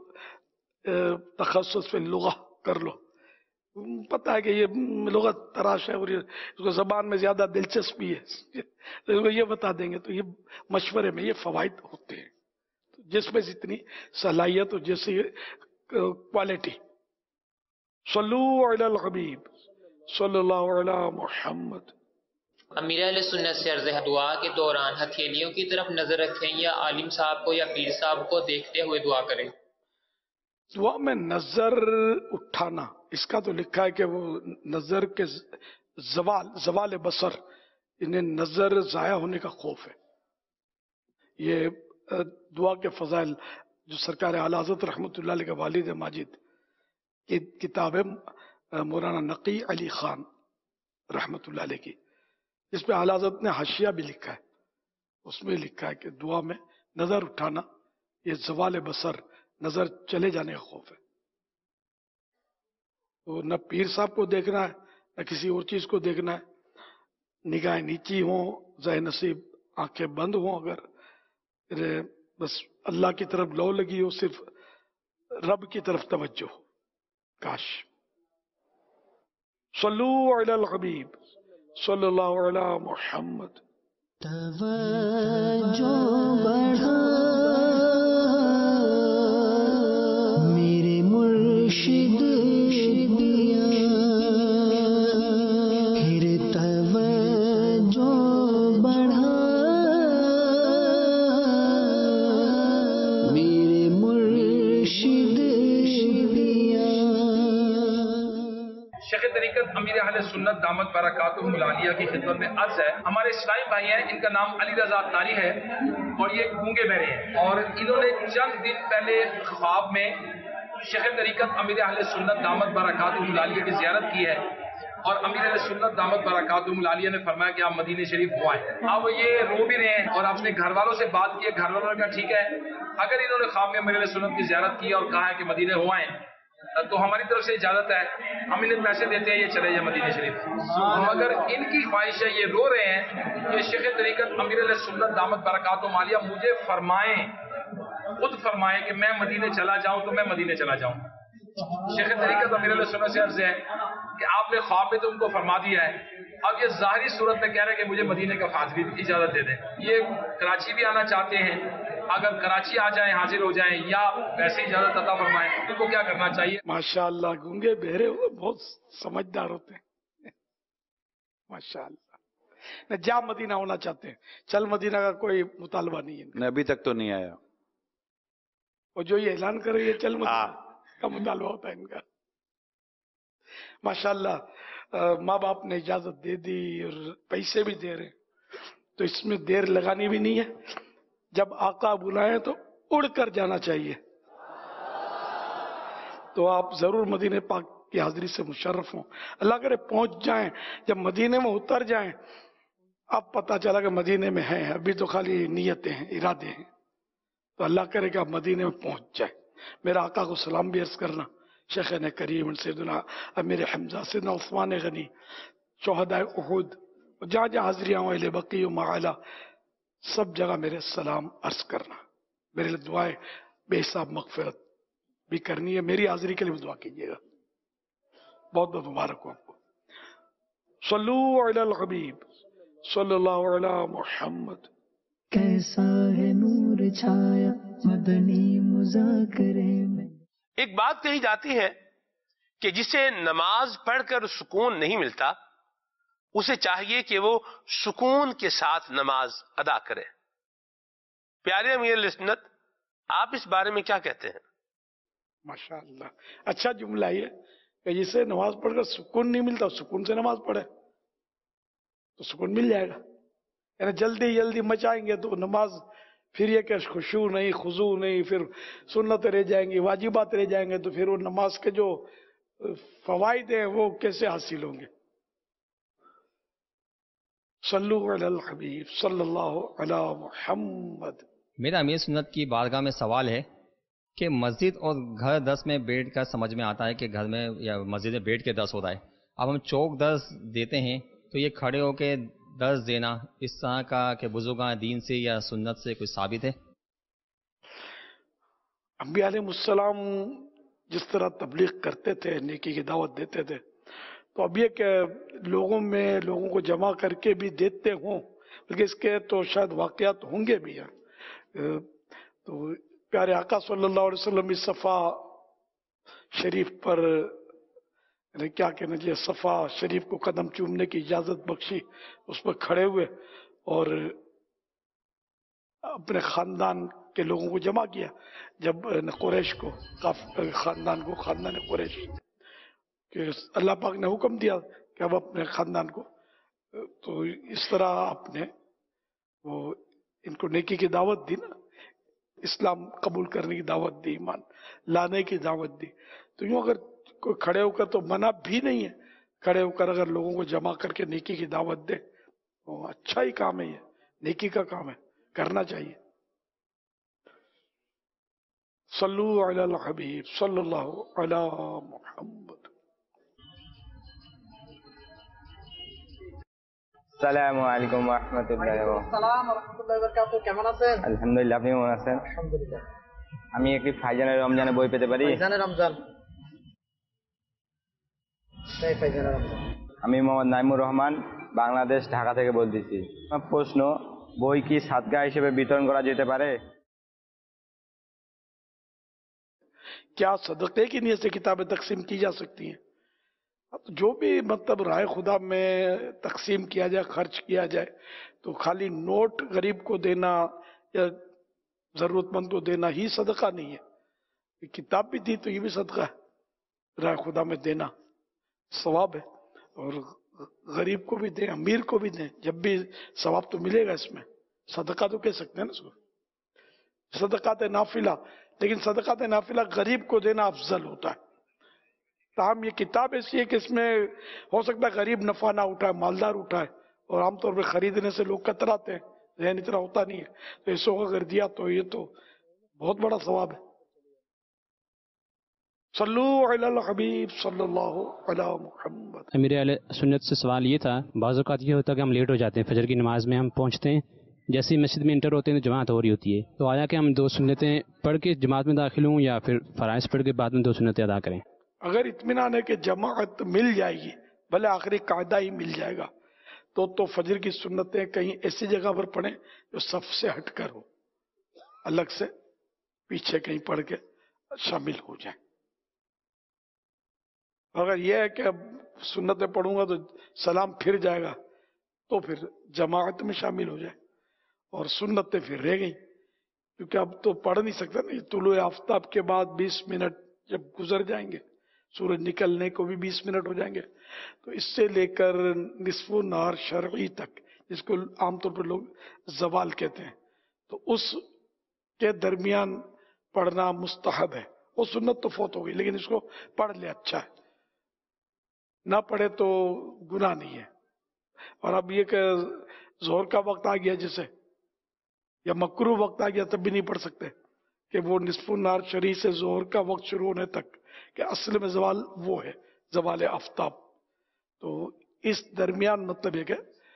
تخصص فی اللغہ کر لو. پتہ ہے کہ یہ لغت تراش ہے اور اس کو زبان میں زیادہ دلچسپی ہے، تو اس کو یہ بتا دیں گے. تو یہ مشورے میں یہ فوائد ہوتے ہیں، جس میں جتنی صلاحیت اور جیسی کوالٹی. صلو علی الحبیب صلی اللہ علی محمد. امیر اہل سنت سے عرض ہے دعا کے دوران ہتھیلیوں کی طرف نظر رکھیں یا عالم صاحب کو یا پیر صاحب کو دیکھتے ہوئے دعا کریں. دعا میں نظر اٹھانا، اس کا تو لکھا ہے کہ وہ نظر کے زوال زوال بصر، انہیں نظر ضائع ہونے کا خوف ہے. یہ دعا کے فضائل جو سرکار اعلی حضرت رحمۃ اللہ علیہ کے والد ماجد کی کتاب ہے مولانا نقی علی خان رحمۃ اللہ علیہ کی، جس پہ اعلی حضرت نے حاشیہ بھی لکھا ہے. اس میں لکھا ہے کہ دعا میں نظر اٹھانا یہ زوال بصر، نظر چلے جانے کا خوف ہے. تو نہ پیر صاحب کو دیکھنا ہے نہ کسی اور چیز کو دیکھنا ہے. نگاہیں نیچی ہوں، ذہ نصیب آنکھیں بند ہوں، اگر بس اللہ کی طرف لو لگی ہو، صرف رب کی طرف توجہ ہو. کاش. صلو علی الحبیب صلی اللہ علی محمد. توجہ بڑھا میرے مرشد دیا، پھر توجہ بڑھا میرے مرشد دیا. شیخ طریقت امیر اہل سنت دامت برکاتہ العالیہ کی خدمت میں عرض ہے. ہمارے اسلامی بھائی ہیں، ان کا نام علی رضا تاری ہے اور یہ گونگے بہرے ہیں، اور انہوں نے چند دن پہلے خواب میں شیخ طریقت امیر اہل سنت دامت برکاتہم العالیہ کی زیارت کی ہے اور امیر اہل سنت دامت برکاتہم العالیہ نے فرمایا کہ آپ مدینہ شریف ہو آئیں. اب یہ رو بھی رہے ہیں اور اپنے گھر والوں سے بات کی ہے. گھر والوں نے کہا ٹھیک ہے, اگر انہوں نے خواب میں امیر اہل سنت کی زیارت کی اور کہا ہے کہ مدینہ ہو آئیں تو ہماری طرف سے اجازت ہے, ہم انہیں پیسے دیتے ہیں یہ چلے جائیں مدینہ شریف. مگر ان کی خواہش ہے, یہ رو رہے ہیں کہ شیخ طریقت امیر اہل سنت دامت برکاتہم العالیہ مجھے فرمائیں, خود فرمائیں کہ میں مدینہ چلا جاؤں تو میں مدینہ چلا جاؤں. شیخ طریقت امیر علیہ سنت سے عرض ہے کہ آپ نے خواب میں تو ان کو فرما دیا ہے, اب یہ ظاہری صورت میں کہہ رہے ہیں کہ مجھے مدینے کا حاضری کی اجازت دے دیں. یہ کراچی بھی آنا چاہتے ہیں, اگر کراچی آ جائیں حاضر ہو جائیں یا ویسے اجازت عطا فرمائیں, ان کو کیا کرنا چاہیے؟ ماشاءاللہ گونگے بہرے ہوئے بہت سمجھدار ہوتے ہیں ماشاءاللہ. نہ جا مدینہ ہونا چاہتے ہیں, چل مدینہ کا کوئی مطالبہ نہیں ہے, ابھی تک تو نہیں آیا. اور جو یہ اعلان کر رہی ہے چل مدینہ کا مطالبہ ہوتا ہے ان کا. ماشاءاللہ ماں باپ نے اجازت دے دی اور پیسے بھی دے رہے, تو اس میں دیر لگانی بھی نہیں ہے. جب آقا بلائیں تو اڑ کر جانا چاہیے. تو آپ ضرور مدینہ پاک کی حاضری سے مشرف ہوں. اللہ کرے پہنچ جائیں, جب مدینے میں اتر جائیں اب پتہ چلا کہ مدینے میں ہیں, ابھی تو خالی نیتیں ہیں, ارادے ہیں. تو اللہ کرے کہ آپ مدینے میں پہنچ جائیں. میرا آقا کو سلام بھی عرض کرنا, شیخ نے کریم سیدنا امیر حمزہ سیدنا عثمان غنی شہداء احد جہاں جہاں حاضریاں ہوں اہل بقیع و معالی سب جگہ میرے سلام عرض کرنا. میرے لیے دعائیں بے حساب مغفرت بھی کرنی ہے, میری حاضری کے لیے بھی دعا کیجیے گا. بہت بہت مبارک ہو آپ کو. صلو علی الحبیب صلی اللہ علی محمد. کیسا ہے نور چھایا مدنی مذاکرے میں. ایک بات کہی جاتی ہے کہ جسے نماز پڑھ کر سکون نہیں ملتا اسے چاہیے کہ وہ سکون کے ساتھ نماز ادا کرے. پیارے امیر اہل سنت, آپ اس بارے میں کیا کہتے ہیں؟ ماشاءاللہ اچھا جملہ یہ کہ جسے نماز پڑھ کر سکون نہیں ملتا سکون سے نماز پڑھے تو سکون مل جائے گا. یعنی جلدی جلدی مچائیں گے تو نماز پھر یہ کہ خشوع نہیں خضوع نہیں, پھر سنت رہ جائیں گی, واجبات رہ جائیں گے, تو پھر وہ نماز کے جو فوائد ہیں وہ کیسے حاصل ہوں گے. صلو علی الحبیب صلی اللہ علی محمد. میرا امیر سنت کی بارگاہ میں سوال ہے کہ مسجد اور گھر درس میں بیٹھ کر سمجھ میں آتا ہے کہ گھر میں یا مسجد میں بیٹھ کے درس ہوتا ہے. اب ہم چوک درس دیتے ہیں تو یہ کھڑے ہو کے درس دینا اس طرح کا کہ بزرگان دین سے یا سنت سے کوئی ثابت ہے؟ انبیاء علیہ السلام جس طرح تبلیغ کرتے تھے, نیکی کی دعوت دیتے تھے, تو اب یہ کہ لوگوں میں لوگوں کو جمع کر کے بھی دیتے ہوں, بلکہ اس کے تو شاید واقعات ہوں گے بھی. تو پیارے آقا صلی اللہ علیہ وسلم اس صفا شریف پر یعنی کیا کہنا چاہیے, صفا شریف کو قدم چومنے کی اجازت بخشی, اس پر کھڑے ہوئے اور اپنے خاندان کے لوگوں کو جمع کیا. جب قریش کو خاندان کو خاندان قریش کہ اللہ پاک نے حکم دیا کہ اب اپنے خاندان کو, تو اس طرح آپ نے وہ ان کو نیکی کی دعوت دی نا, اسلام قبول کرنے کی دعوت دی, ایمان لانے کی دعوت دی. تو یوں اگر کوئی کھڑے ہو کر تو منع بھی نہیں ہے, کھڑے ہو کر اگر لوگوں کو جمع کر کے نیکی کی دعوت دے تو اچھا ہی کام ہے, یہ نیکی کا کام ہے, کرنا چاہیے. صلو علی الحبیب صلی اللہ علی محمد. السلام علیکم ورحمۃ اللہ وبرکاتہ. কেমন আছেন? আলহামদুলিল্লাহ, আপনি কেমন আছেন? আলহামদুলিল্লাহ. আমি একটি ফাইজানের রমজানের বই পেতে পারি? ফাইজানের রমজান এই ফাইজানের রমজান. আমি মোহাম্মদ নাইমুর রহমান, বাংলাদেশ ঢাকা থেকে বলতেছি. আমার প্রশ্ন, বই কি সাদকা হিসেবে বিতরণ করা যেতে পারে? کیا صدقے کی نیت سے کتابیں تقسیم کی جا سکتی ہیں؟ جو بھی مطلب رائے خدا میں تقسیم کیا جائے, خرچ کیا جائے, تو خالی نوٹ غریب کو دینا یا ضرورت مند کو دینا ہی صدقہ نہیں ہے. کتاب بھی دی تو یہ بھی صدقہ ہے, رائے خدا میں دینا ثواب ہے, اور غریب کو بھی دیں, امیر کو بھی دیں, جب بھی ثواب تو ملے گا اس میں. صدقہ تو کہہ سکتے ہیں نا اس کو, صدقات نافلہ, لیکن صدقات نافلہ غریب کو دینا افضل ہوتا ہے. تاہم یہ کتاب ایسی ہے کہ اس میں ہو سکتا ہے غریب نفع نہ اٹھائے، مالدار اٹھائے، اور عام طور پہ خریدنے سے لوگ کتراتے ہیں، ذہن اتنا ہوتا نہیں ہے. تو ایسوں کو اگر دیا تو یہ تو بہت بڑا ثواب ہے. صلو علی الحبیب صلی اللہ علی محمد. امیر اہل سنت سے سوال یہ تھا، بعض اوقات یہ ہوتا ہے کہ ہم لیٹ ہو جاتے ہیں، فجر کی نماز میں ہم پہنچتے ہیں، جیسے ہی مسجد میں انٹر ہوتے ہیں تو جماعت ہو رہی ہوتی ہے، تو آیا کہ ہم دو سنتیں پڑھ کے جماعت میں داخل ہوں یا پھر فرائض پڑھ کے بعد میں دو سنتیں ادا کریں؟ اگر اطمینان ہے کہ جماعت مل جائے گی، بھلے آخری قاعدہ ہی مل جائے گا، تو تو فجر کی سنتیں کہیں ایسی جگہ پر پڑھیں جو صف سے ہٹ کر ہو، الگ سے پیچھے کہیں پڑھ کے شامل ہو جائیں. اگر یہ ہے کہ اب سنتیں پڑھوں گا تو سلام پھر جائے گا، تو پھر جماعت میں شامل ہو جائے، اور سنتیں پھر رہ گئیں، کیونکہ اب تو پڑھ نہیں سکتا نا. طلوع آفتاب کے بعد بیس منٹ جب گزر جائیں گے، سورج نکلنے کو بھی بیس منٹ ہو جائیں گے، تو اس سے لے کر نصف نہار شرعی تک، جس کو عام طور پر لوگ زوال کہتے ہیں، تو اس کے درمیان پڑھنا مستحب ہے. وہ سنت تو فوت ہو گئی، لیکن اس کو پڑھ لے اچھا ہے، نہ پڑھے تو گناہ نہیں ہے. اور اب یہ کہ ظہر کا وقت آ گیا جسے، یا مکروہ وقت آ گیا، تب بھی نہیں پڑھ سکتے، کہ وہ نصف النہار شرعی سے ظہر کا وقت شروع ہونے تک، کہ اصل میں زوال وہ ہے زوال آفتاب. تو اس درمیان مطلب یہ کہ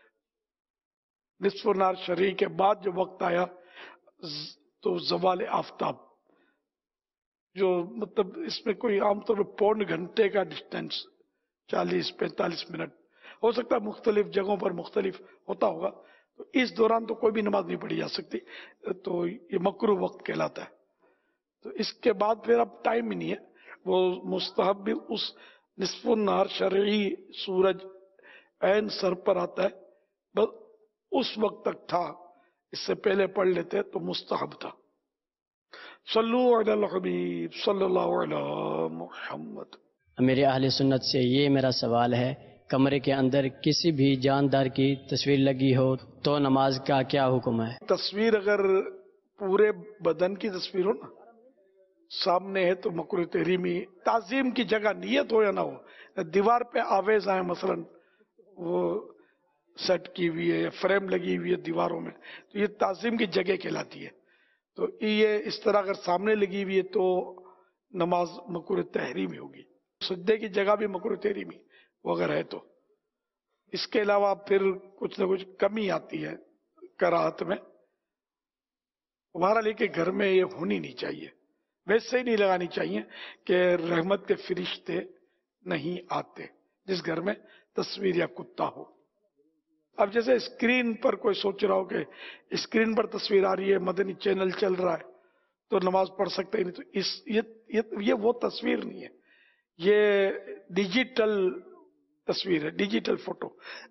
نصف النہار شرعی کے بعد جو وقت آیا تو زوال آفتاب، جو مطلب اس میں کوئی عام طور پہ پون گھنٹے کا ڈسٹینس، چالیس پینتالیس منٹ ہو سکتا ہے، مختلف جگہوں پر مختلف ہوتا ہوگا. تو اس دوران تو کوئی بھی نماز نہیں پڑھی جا سکتی، تو یہ مکروہ وقت کہلاتا ہے. تو اس کے بعد پھر اب ٹائم ہی نہیں ہے. وہ مستحب بھی اس نصف النہار شرعی سورج عین سر پر آتا ہے، بس اس وقت تک تھا، اس سے پہلے پڑھ لیتے تو مستحب تھا. صلو علی الحبیب صلی اللہ علی محمد. میرے اہل سنت سے یہ میرا سوال ہے، کمرے کے اندر کسی بھی جاندار کی تصویر لگی ہو تو نماز کا کیا حکم ہے؟ تصویر اگر پورے بدن کی تصویر ہو نا، سامنے ہے، تو مکروہ تحریمی. تعظیم کی جگہ نیت ہو یا نہ ہو، دیوار پہ آویز آئے مثلا وہ سیٹ کی ہوئی ہے یا فریم لگی ہوئی ہے دیواروں میں، تو یہ تعظیم کی جگہ کہلاتی ہے. تو یہ اس طرح اگر سامنے لگی ہوئی ہے تو نماز مکروہ تحریمی ہوگی. سجدے کی جگہ بھی مکروہ تحریمی وہ اگر ہے تو. اس کے علاوہ پھر کچھ نہ کچھ کمی آتی ہے کراہت میں. بہرحال کہ گھر میں یہ ہونی نہیں چاہیے، ویسے ہی نہیں لگانی چاہیے کہ رحمت کے فرشتے نہیں آتے جس گھر میں تصویر یا کتا ہو. اب جیسے اسکرین پر کوئی سوچ رہا ہو کہ اسکرین پر تصویر آ رہی ہے، مدنی چینل چل رہا ہے تو نماز پڑھ سکتے ہی نہیں، تو اس یہ, یہ, یہ وہ تصویر نہیں ہے، یہ ڈیجیٹل تصویر ہے، ڈیجیٹل فوٹو،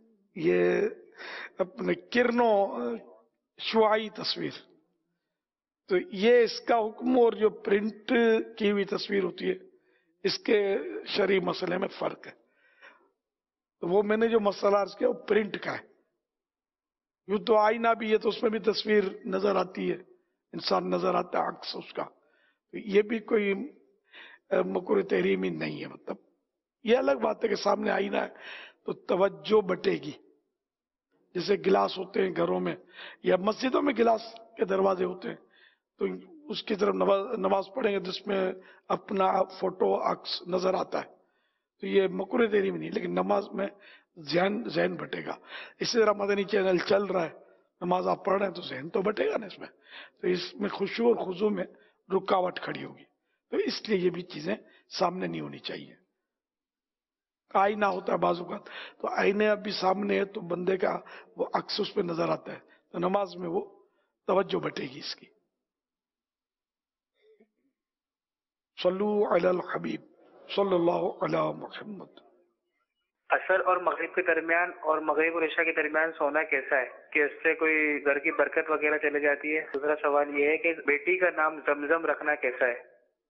یہ اپنے کرنوں شعاعی تصویر. تو یہ اس کا حکم اور جو پرنٹ کی ہوئی تصویر ہوتی ہے اس کے شرعی مسئلے میں فرق ہے. تو وہ میں نے جو مسئلہ عرض کیا وہ پرنٹ کا ہے. یوں تو آئینہ بھی ہے تو اس میں بھی تصویر نظر آتی ہے، انسان نظر آتا ہے عکس اس کا. یہ بھی کوئی مکروہ تحریمی نہیں ہے. مطلب یہ الگ بات ہے کہ سامنے آئینہ ہے تو توجہ بٹے گی. جیسے گلاس ہوتے ہیں گھروں میں یا مسجدوں میں گلاس کے دروازے ہوتے ہیں، تو اس کی طرف نماز, نماز پڑھیں گے جس میں اپنا فوٹو عکس نظر آتا ہے، تو یہ مکروہ تحریمی نہیں، لیکن نماز میں ذہن ذہن بٹے گا. اسی طرح مدنی چینل چل رہا ہے، نماز آپ پڑھ رہے ہیں تو ذہن تو بٹے گا نا اس میں، تو اس میں خشوع اور خضوع میں رکاوٹ کھڑی ہوگی. تو اس لیے یہ بھی چیزیں سامنے نہیں ہونی چاہیے. آئینہ ہوتا ہے بعض اوقات، تو آئینے اب بھی سامنے ہے تو بندے کا وہ عکس اس پہ نظر آتا ہے، تو نماز میں وہ توجہ بٹے گی اس کی. صلو علی الحبیب صلی اللہ علی محمد. عصر اور مغرب کے درمیان اور مغرب اور عشاء کے درمیان سونا کیسا ہے کہ اس سے کوئی گھر کی برکت وغیرہ چلے جاتی ہے؟ دوسرا سوال یہ ہے کہ بیٹی کا نام زمزم رکھنا کیسا ہے؟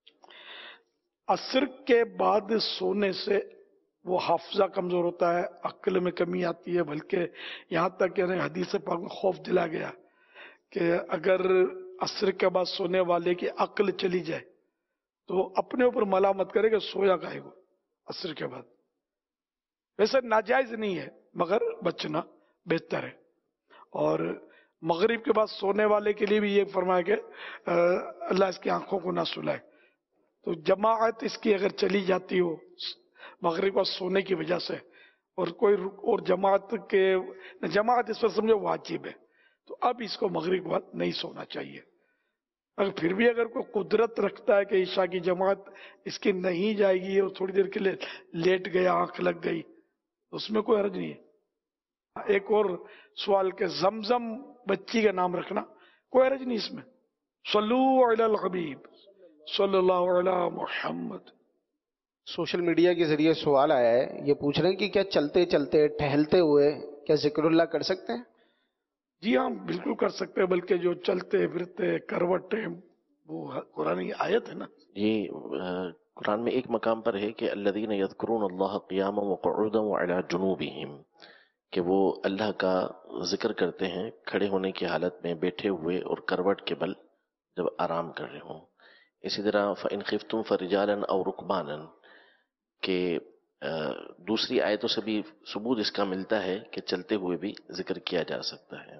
عصر کے بعد سونے سے وہ حافظہ کمزور ہوتا ہے، عقل میں کمی آتی ہے، بلکہ یہاں تک کہ حدیث پاک میں خوف دلا گیا کہ اگر असर के बाद सोने वाले की अक्ल चली जाए तो अपने ऊपर मलामत करे कि सोया काहे को असर के बाद। वैसे नाजायज नहीं है मगर बचना बेहतर है। और मगरिब के बाद सोने वाले के लिए भी ये फरमाया कि अल्लाह इसकी आंखों को ना सुलाए। तो जमाअत इसकी अगर चली जाती हो मगरिब और सोने की वजह से और कोई और जमात के जमात इस पर समझो वाजिब है तो अब इसको मगरिब के बाद नहीं सोना चाहिए। अगर फिर भी अगर कोई कुदरत रखता है कि ईशा की जमात इसकी नहीं जाएगी और थोड़ी देर के लिए लेट गया आंख लग गई तो उसमें कोई हर्ज नहीं है। एक और सवाल के जमजम बच्ची का नाम रखना कोई हर्ज नहीं इसमें। सल्लू अलल हबीब सल्लल्लाहु अलैहि मुहम्मद। सोशल मीडिया के जरिए सवाल आया है, ये पूछ रहे हैं कि क्या चलते चलते टहलते हुए क्या जिक्रुल्लाह कर सकते हैं? जी हाँ बिल्कुल कर सकते हैं, बल्कि जो चलते फिरते करवटे वो कुरान की आयत है ना। ये कुरान में एक मकाम पर है कि अल्लज़ीन यज़कुरून अल्लाह क़ियामन व क़ुऊदन व अला जुनूबिहिम, कि वो अल्लाह का जिक्र करते हैं खड़े होने की हालत में, बैठे हुए और करवट के बल जब आराम कर रहे हों। इसी तरह फ़इन ख़िफ़्तुम फ़रिजालन औ रुकबानन के दूसरी आयतों से भी सबूत इसका मिलता है कि चलते हुए भी जिक्र किया जा सकता है।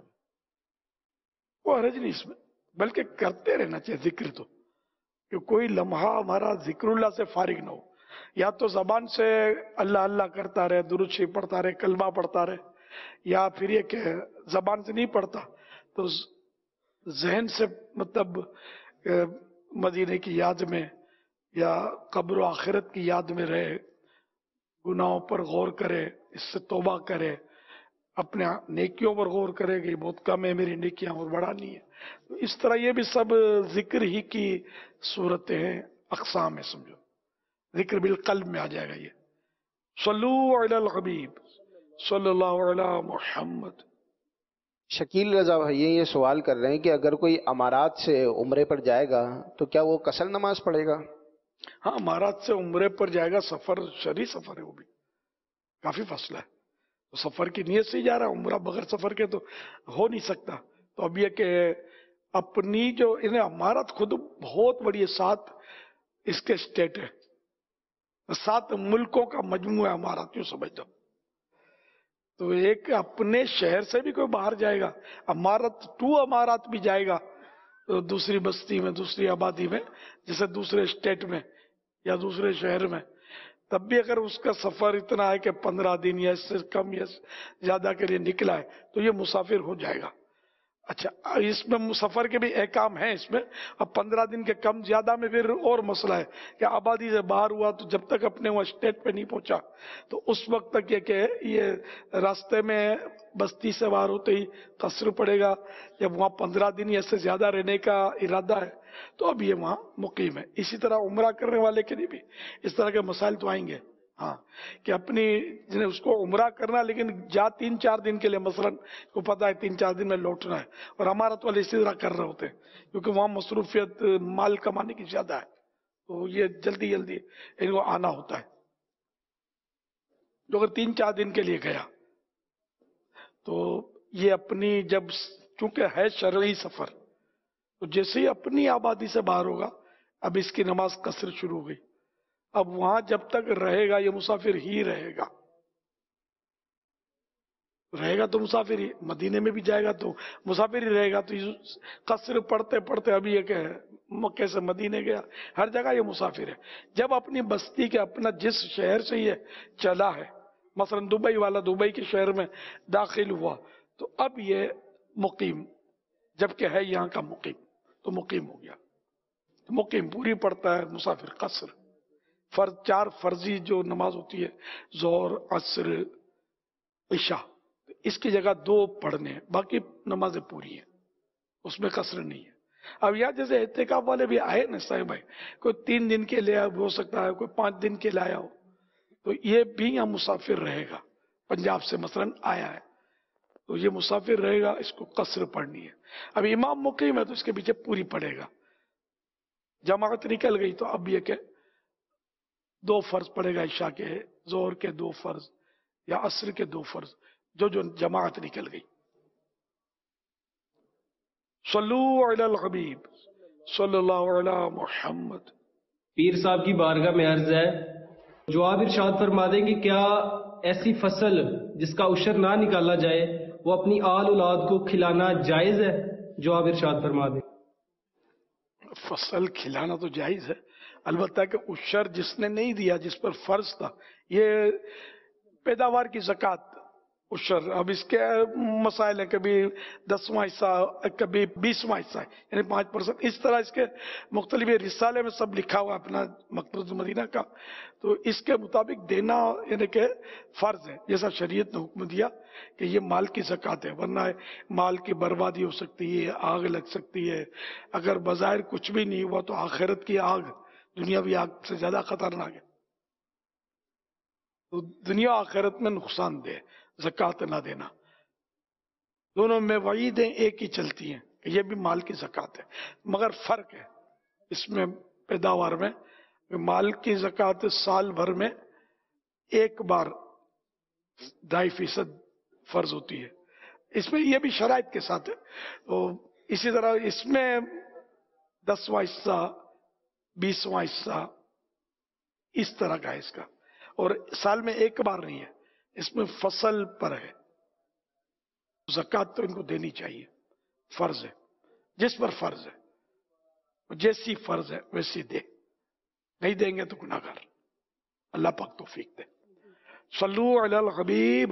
वो हरज नहीं इसमें, बल्कि करते रहना चाहिए जिक्र तो, कि कोई लम्हा हमारा जिक्रुल्लाह से फारिग ना हो। या तो जबान से अल्लाह अल्लाह करता रहे, दुरूद शरीफ पढ़ता रहे, कलमा पढ़ता रहे, या फिर ये कि जबान से नहीं पढ़ता तो जहन से मतलब मदीने की याद में या कब्र आखिरत की याद में रहे, गुनाहों पर गौर करे, इससे तौबा करे, अपने नेकियों पर गौर करे कि बहुत कम है मेरी नेकियां और बढ़ानी है। तो इस तरह ये भी सब जिक्र ही की सूरतें हैं, अक़साम है समझो। जिक्र बिल कल्ब में आ जाएगा ये। सल्लू अलल हबीब सल्लल्लाहु अलैहि मुहम्मद। शकील रजा भाई ये सवाल कर रहे हैं कि अगर कोई अमारात से उम्रे पर जाएगा तो क्या वो कसर नमाज पढ़ेगा? हाँ अमारात से उम्रे पर जाएगा, सफर शरी सफर है, वो भी काफी फासला है, तो सफर की नीयत से ही जा रहा है। उम्रा बगैर सफर के तो हो नहीं सकता। तो अब ये कि अपनी जो इन्हें अमारत खुद बहुत बड़ी सात इसके स्टेट है, सात मुल्कों का मजमू है अमारत, क्यों समझ लो। तो एक अपने शहर से भी कोई बाहर जाएगा, अमारत टू अमारत भी जाएगा तो दूसरी बस्ती में, दूसरी आबादी में, जैसे दूसरे स्टेट में या दूसरे शहर में, तब भी अगर उसका सफर इतना है कि पंद्रह दिन या इससे कम या ज्यादा के लिए निकला है तो ये मुसाफिर हो जाएगा। अच्छा इसमें सफर के भी अहकाम हैं इसमें। अब पंद्रह दिन के कम ज्यादा में फिर और मसला है कि आबादी से बाहर हुआ तो जब तक अपने वहां स्टेट पे नहीं पहुंचा तो उस वक्त तक ये कि ये रास्ते में बस्ती से बाहर होते ही कसर पड़ेगा। जब वहां पंद्रह दिन या इससे ज्यादा रहने का इरादा है तो अब ये वहां मुकीम है। इसी तरह उम्रा करने वाले के लिए भी इस तरह के मसाइल तो आएंगे। हाँ कि अपनी जिन्हें उसको उम्रा करना लेकिन जा तीन चार दिन के लिए, मसलन को पता है तीन चार दिन में लौटना है, और हमारा तो वाले इसी तरह कर रहे होते हैं क्योंकि वहां मसरूफियत माल कमाने की ज्यादा है तो ये जल्दी जल्दी इनको आना होता है। जो अगर तीन चार दिन के लिए गया तो ये अपनी जब चूंकि है शरई सफर तो जैसे ही अपनी आबादी से बाहर होगा अब इसकी नमाज कसर शुरू हो गई। अब वहां जब तक रहेगा ये मुसाफिर ही रहेगा, रहेगा तो मुसाफिर ही, मदीने में भी जाएगा तो मुसाफिर ही रहेगा। तो कसर पढ़ते पढ़ते अभी ये मक्के से मदीने गया, हर जगह ये मुसाफिर है। जब अपनी बस्ती के अपना जिस शहर से ये चला है, मसलन दुबई वाला दुबई के शहर में दाखिल हुआ तो अब ये मुकीम, जबकि है यहाँ का मुकीम तो मुकीम हो गया। तो मुकीम पूरी पड़ता है, मुसाफिर कसर। फर्ज चार फर्जी जो नमाज होती है जोहर असर इशा, इसकी जगह दो पढ़ने हैं, बाकी नमाजें पूरी हैं, उसमें कसर नहीं है। अब यहाँ जैसे एहतिकाफ वाले भी आए ना साहिब भाई, कोई तीन दिन के लिए हो सकता है, कोई पांच दिन के लिए आया हो, तो ये भी यहाँ मुसाफिर रहेगा। पंजाब से मसलन आया है तो ये मुसाफिर रहेगा, इसको कसर पढ़नी है। अब इमाम मुकीम है तो इसके पीछे पूरी पड़ेगा। जमात निकल गई तो अब ये के दो फर्ज पड़ेगा, इशा के, जोहर के दो फर्ज या असर के दो फर्ज, जो जो जमात निकल गई। सल्लू अलल हबीब सल्लल्लाहु अलैहि मुहम्मद। पीर साहब की बारगाह में अर्ज है, जो आप इरशाद फरमा दें कि क्या ऐसी फसल जिसका उशर ना निकाला जाए वो अपनी आल औलाद को खिलाना जायज है? जो आप इरशाद फरमा दें। फसल खिलाना तो जायज है, अलबत्ता कि उशर जिसने नहीं दिया, जिस पर फर्ज था, ये पैदावार की ज़कात उशर, अब इसके मसाइल हैं, कभी दसवां हिस्सा, कभी बीसवां हिस्सा है, यानी पाँच परसेंट, इस तरह इसके मुख्तलिफ रिसाले में सब लिखा हुआ अपना मकतूब मदीना का। तो इसके मुताबिक देना यानी कि फर्ज है, जैसा शरीयत ने हुक्म दिया कि ये माल की ज़कात है, वरना माल की बर्बादी हो सकती है, आग लग सकती है। अगर बज़ाहिर कुछ भी नहीं हुआ तो आखिरत की आग दुनियावी आग से ज्यादा खतरनाक है। तो दुनिया आखिरत में नुकसान दे ज़कात ना देना, दोनों में वईदें एक ही चलती हैं, ये भी माल की ज़कात है, मगर फर्क है इसमें पैदावार में। माल की ज़कात साल भर में एक बार ढाई फीसद फर्ज होती है, इसमें यह भी शराइत के साथ है। तो इसी तरह इसमें दसवां हिस्सा, बीसवां हिस्सा, इस तरह का है इसका, और साल में एक बार नहीं है, इसमें फसल पर है। ज़कात तो इनको देनी चाहिए, फर्ज है, जिस पर फर्ज है, जैसी फर्ज है वैसी दे, नहीं देंगे तो गुनाहगार। अल्लाह पाक तौफीक दे। सल्लू अलल हबीब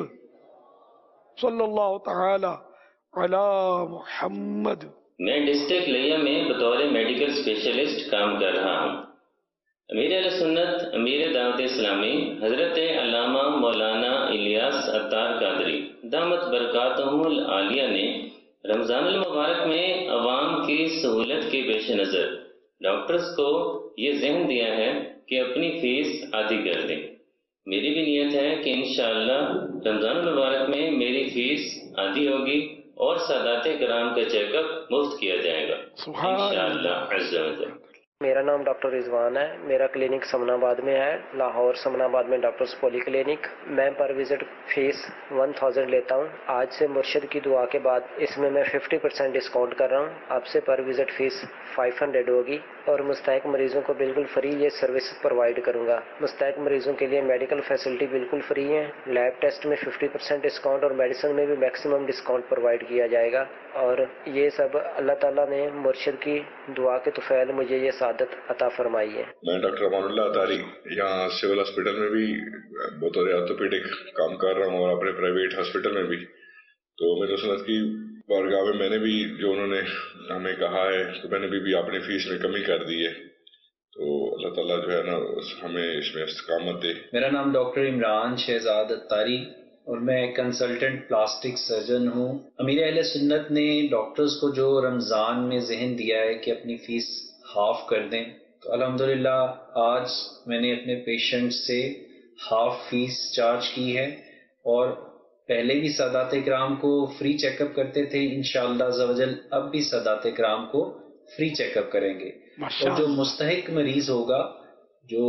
सल्लल्लाहु तआला अला मुहम्मद। मैं डिस्ट्रिक्ट लिया में बतौर मेडिकल स्पेशलिस्ट काम कर रहा हूँ। अमीर अहले सुन्नत अमीर दावत इस्लामी हजरत अल्लामा मौलाना इलियास अत्तार कादरी दामत बरकातहुल आलिया ने रमजानुल मुबारक में अवाम की सहूलत के पेश नज़र डॉक्टर्स को ये ज़हन दिया है कि अपनी फीस आधी कर दें। मेरी भी नीयत है कि इंशाअल्लाह रमजानुल मुबारक में मेरी फीस आधी होगी और सादाते कराम का चेकअप मुफ्त किया जाएगा इंशाअल्लाह अज़्ज़ा व जल। मेरा नाम डॉक्टर रिजवान है, मेरा क्लिनिक समनाबाद में है, लाहौर समनाबाद में डॉक्टर्स पॉली क्लिनिक। मैं पर विजिट फीस वन थाउजेंड लेता हूँ। आज से मुर्शिद की दुआ के बाद इसमें मैं फिफ्टी परसेंट डिस्काउंट कर रहा हूँ। आपसे पर विजिट फीस फाइव हंड्रेड होगी और मुस्तहिक मरीजों को बिल्कुल फ्री ये सर्विस प्रोवाइड करूँगा। मुस्तहिक मरीजों के लिए मेडिकल फैसिलिटी बिल्कुल फ्री है। लैब टेस्ट में फिफ्टी परसेंट डिस्काउंट और मेडिसिन में भी मैक्सिमम डिस्काउंट प्रोवाइड किया जाएगा। और ये सब अल्लाह ताला ने मुर्शिद की दुआ के तुफैल मुझे ये सादत अता फरमाई है। मैं डॉक्टर अमानुल्लाह अतारी यहाँ सिविल हॉस्पिटल में भी बतौर ऑर्थोपेडिक काम कर रहा हूँ और अपने प्राइवेट हॉस्पिटल में भी। तो मेरे सुन्नत की बारगाह में मैंने भी जो उन्होंने हमें कहा है तो मैंने भी, भी अपनी फीस में कमी कर दी है। तो अल्लाह ताला जो है ना हमें इसमें इस्तिकामत दे। मेरा नाम डॉक्टर इमरान शहजाद अत्तारी और मैं कंसल्टेंट प्लास्टिक सर्जन हूँ। अमीर अहले सुन्नत ने डॉक्टर्स को जो रमज़ान में जहन दिया है कि अपनी फीस हाफ कर दें, तो अल्हम्दुलिल्लाह आज मैंने अपने पेशेंट से हाफ फीस चार्ज की है और पहले भी सादात इकराम को फ्री चेकअप करते थे। इंशाअल्लाह ज़वजल अब भी सादात इकराम को फ्री चेकअप करेंगे। और जो मुस्तहिक मरीज होगा जो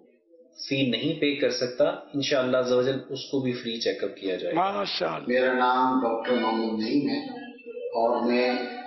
फी नहीं पे कर सकता, इंशाअल्लाह ज़वजल उसको भी फ्री चेकअप किया जाएगा। माशाअल्लाह। मेरा नाम डॉक्टर मोहम्मद नईम है और मैं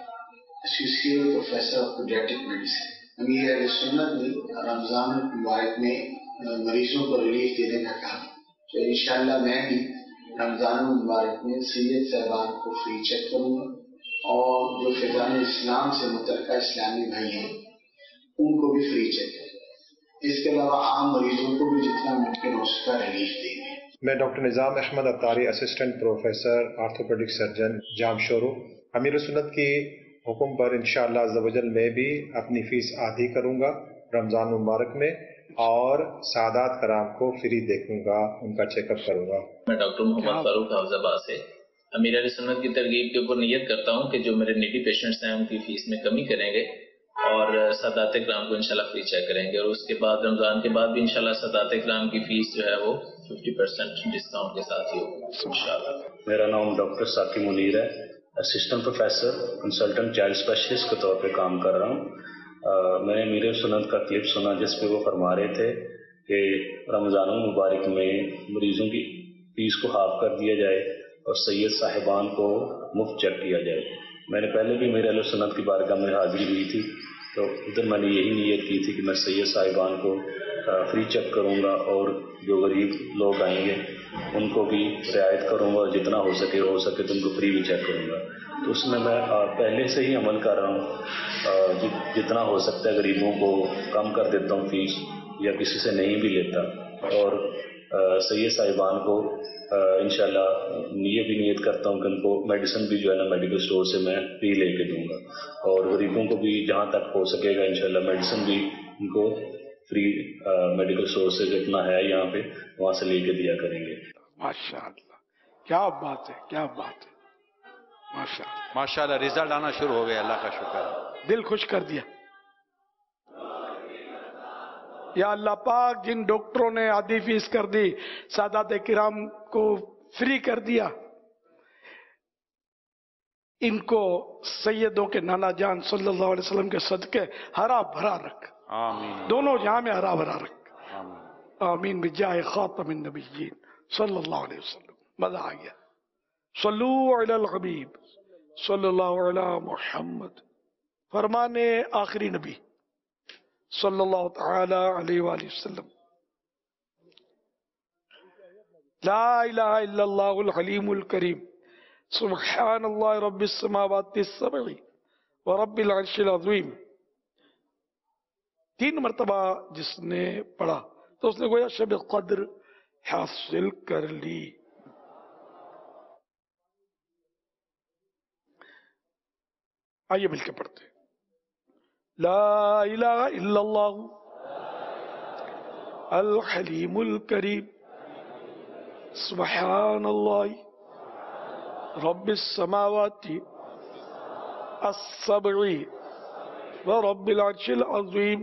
associate professor of paediatric medicine. अमीर अहले सुन्नत ने रमजान मुबारक में मरीजों को रिलीफ देने का कहा, तो इंशाअल्लाह मैं भी रमजान मुबारक में सैयद साहबान को फ्री चेक करूँगा और जो फिजान इस्लाम से मुतल्लिका इस्लामी भाई हैं उनको भी फ्री चेक करूँगा। इसके अलावा आम मरीजों को भी जितना मुमकिन हो सका रिलीफ देंगे। मैं doctor Nizam Ahmed Attari assistant professor orthopaedic surgeon Jamshoro. अमीर सुन्नत की हुक्म पर इंशाअल्लाह अज़्ज़ा वजल मैं भी अपनी फीस आधी करूँगा रमज़ान मुबारक में और सादात कराम को फ्री देखूंगा, उनका चेकअप करूंगा। मैं डॉक्टर मोहम्मद फारूक हाफिजाबाद से अमीर अहले सुन्नत की तरगीब के ऊपर नियत करता हूं कि जो मेरे नीडी पेशेंट्स हैं उनकी फीस में कमी करेंगे और सादात इकराम को इंशाल्लाह फ्री चेक करेंगे और उसके बाद रमजान के बाद भी इंशाल्लाह सादात इकराम की फीस जो है वो फिफ्टी परसेंट डिस्काउंट के साथ ही होगी इंशाल्लाह। मेरा नाम डॉक्टर साकी मुनीर है, assistant professor consultant child specialist के तौर पर काम कर रहा हूँ। Uh, मैंने अमीर सुन्नत का क्लिप सुना जिस पे वो फरमा रहे थे कि रमज़ान मुबारक में मरीजों की फीस को हाफ कर दिया जाए और सैयद साहिबान को मुफ्त चेक किया जाए। میں نے پہلے بھی میرے اہل سنت کی بارگاہ میں حاضری ہوئی تھی، تو ادھر میں نے یہی نیت کی تھی کہ میں سید صاحبان کو فری چیک کروں گا اور جو غریب لوگ آئیں گے ان کو بھی رعایت کروں گا، جتنا ہو سکے ہو سکے تو ان کو فری بھی چیک کروں گا۔ تو اس میں میں پہلے سے ہی عمل کر رہا ہوں، جتنا ہو سکتا ہے غریبوں کو کم کر دیتا ہوں فیس، یا کسی سے نہیں بھی لیتا، اور سید صاحبان کو انشاءاللہ یہ بھی نیت کرتا ہوں کہ ان کو میڈیسن بھی جو ہے نا میڈیکل اسٹور سے میں فری لے کے دوں گا، اور غریبوں کو بھی جہاں تک ہو سکے گا انشاءاللہ میڈیسن بھی ان کو فری میڈیکل اسٹور سے جتنا ہے یہاں پہ وہاں سے لے کے دیا کریں گے۔ ماشاءاللہ، کیا بات ہے، کیا بات ہے، ماشاءاللہ ماشاءاللہ رزلٹ آنا شروع ہو گیا، اللہ کا شکر ہے، دل خوش کر دیا۔ یا اللہ پاک، جن ڈاکٹروں نے آدھی فیس کر دی، سادات کرام کو فری کر دیا، ان کو سیدوں کے نانا جان صلی اللہ علیہ وسلم کے صدقے ہرا بھرا رکھ، آمین، دونوں جہاں میں ہرا بھرا رکھ، آمین، آمین بجاہ خاتم النبیین صلی اللہ علیہ وسلم۔ مزہ آ گیا۔ صلو علی الحبیب صلی اللہ علی محمد، فرمانے آخری نبی صلی اللہ تعالی علیہ وآلہ وسلم۔ لا الہ الا اللہ الحلیم الکریم، سبحان اللہ رب السماوات السبع ورب العرش العظیم۔ تین مرتبہ جس نے پڑھا تو اس نے گویا شب قدر حاصل کر لی۔ آئیے مل کے پڑھتے ہیں۔ لا الہ الا اللہ الحلیم الکریم، سبحان اللہ رب السماوات السبع ورب العرش العظیم۔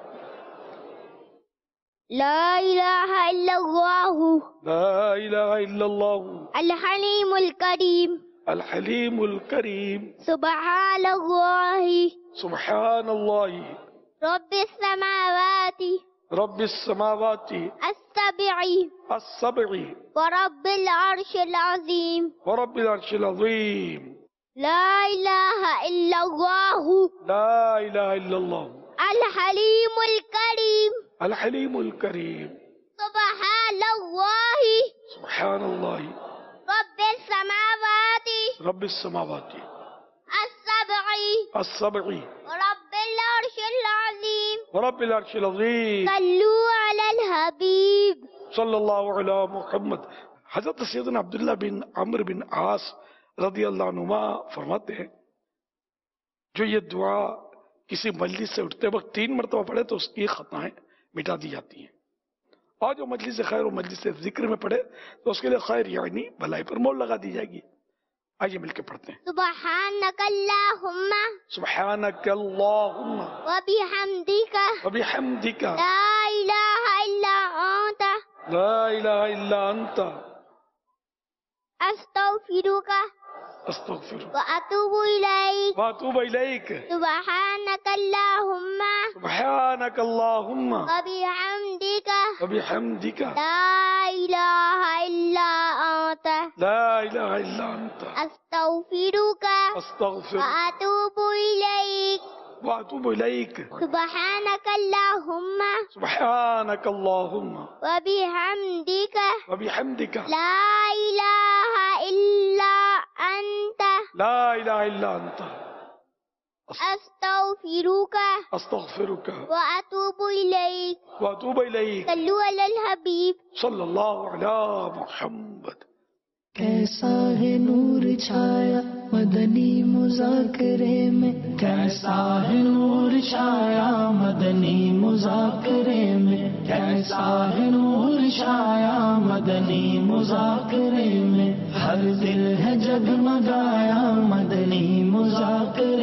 لا الہ الا اللہ لا الہ الا اللہ الحلیم الکریم، الحلیم الکریم، سبحان اللہ سبحان اللہ رب السماوات رب السماوات السبع السبع ورب العرش العظیم۔ ورب العرش العظیم۔ لا الہ الا اللہ لا الہ الا اللہ الحلیم الکریم، الحلیم الکریم، سبحان اللہ سبحان اللہ رب السماوات رب السماوات السبع السبع ورب العرش العظیم۔ ورب العرش العظیم۔ صلو علی الحبیب صلی اللہ علی محمد۔ حضرت سیدنا عبداللہ بن عمرو بن عاص رضی اللہ عنہما فرماتے ہیں، جو یہ دعا کسی مجلس سے اٹھتے وقت تین مرتبہ پڑھے تو اس کی خطائیں مٹا دی جاتی ہیں، اور جو مجلس خیر و مجلس ذکر میں پڑھے تو اس کے لیے خیر یعنی بھلائی پر مول لگا دی جائے گی۔ آئیے مل کے پڑھتے ہیں۔ سبحانک اللہم سبحانک اللہم وبحمدک وبحمدک لا الہ الا انت لا الہ الا انت استغفرک استغفرک واتوب الیک واتوب الیک۔ سبحانک اللہم سبحانک اللہم وبحمدک وبحمدک لا الہ الا انت لا الہ الا انت استغفرک استغفرک واتوب الیک واتوب الیک۔ سبحانک اللہم سبحانک اللہم وبحمدک وبحمدک لا الہ الا انت لا الہ الا انت استغفرک استغفرک واتوب الیک۔ واتوب الیک۔ صلو علی الحبیب صلی اللہ علی محمد۔ کیسا ہے نور چھایا مدنی مذاکرے میں، کیسا ہے نور چھایا مدنی مذاکرے میں، کیسا ہے نور چھایا مدنی مذاکرے میں، ہر دل ہے جگمگایا مدنی مذاکرے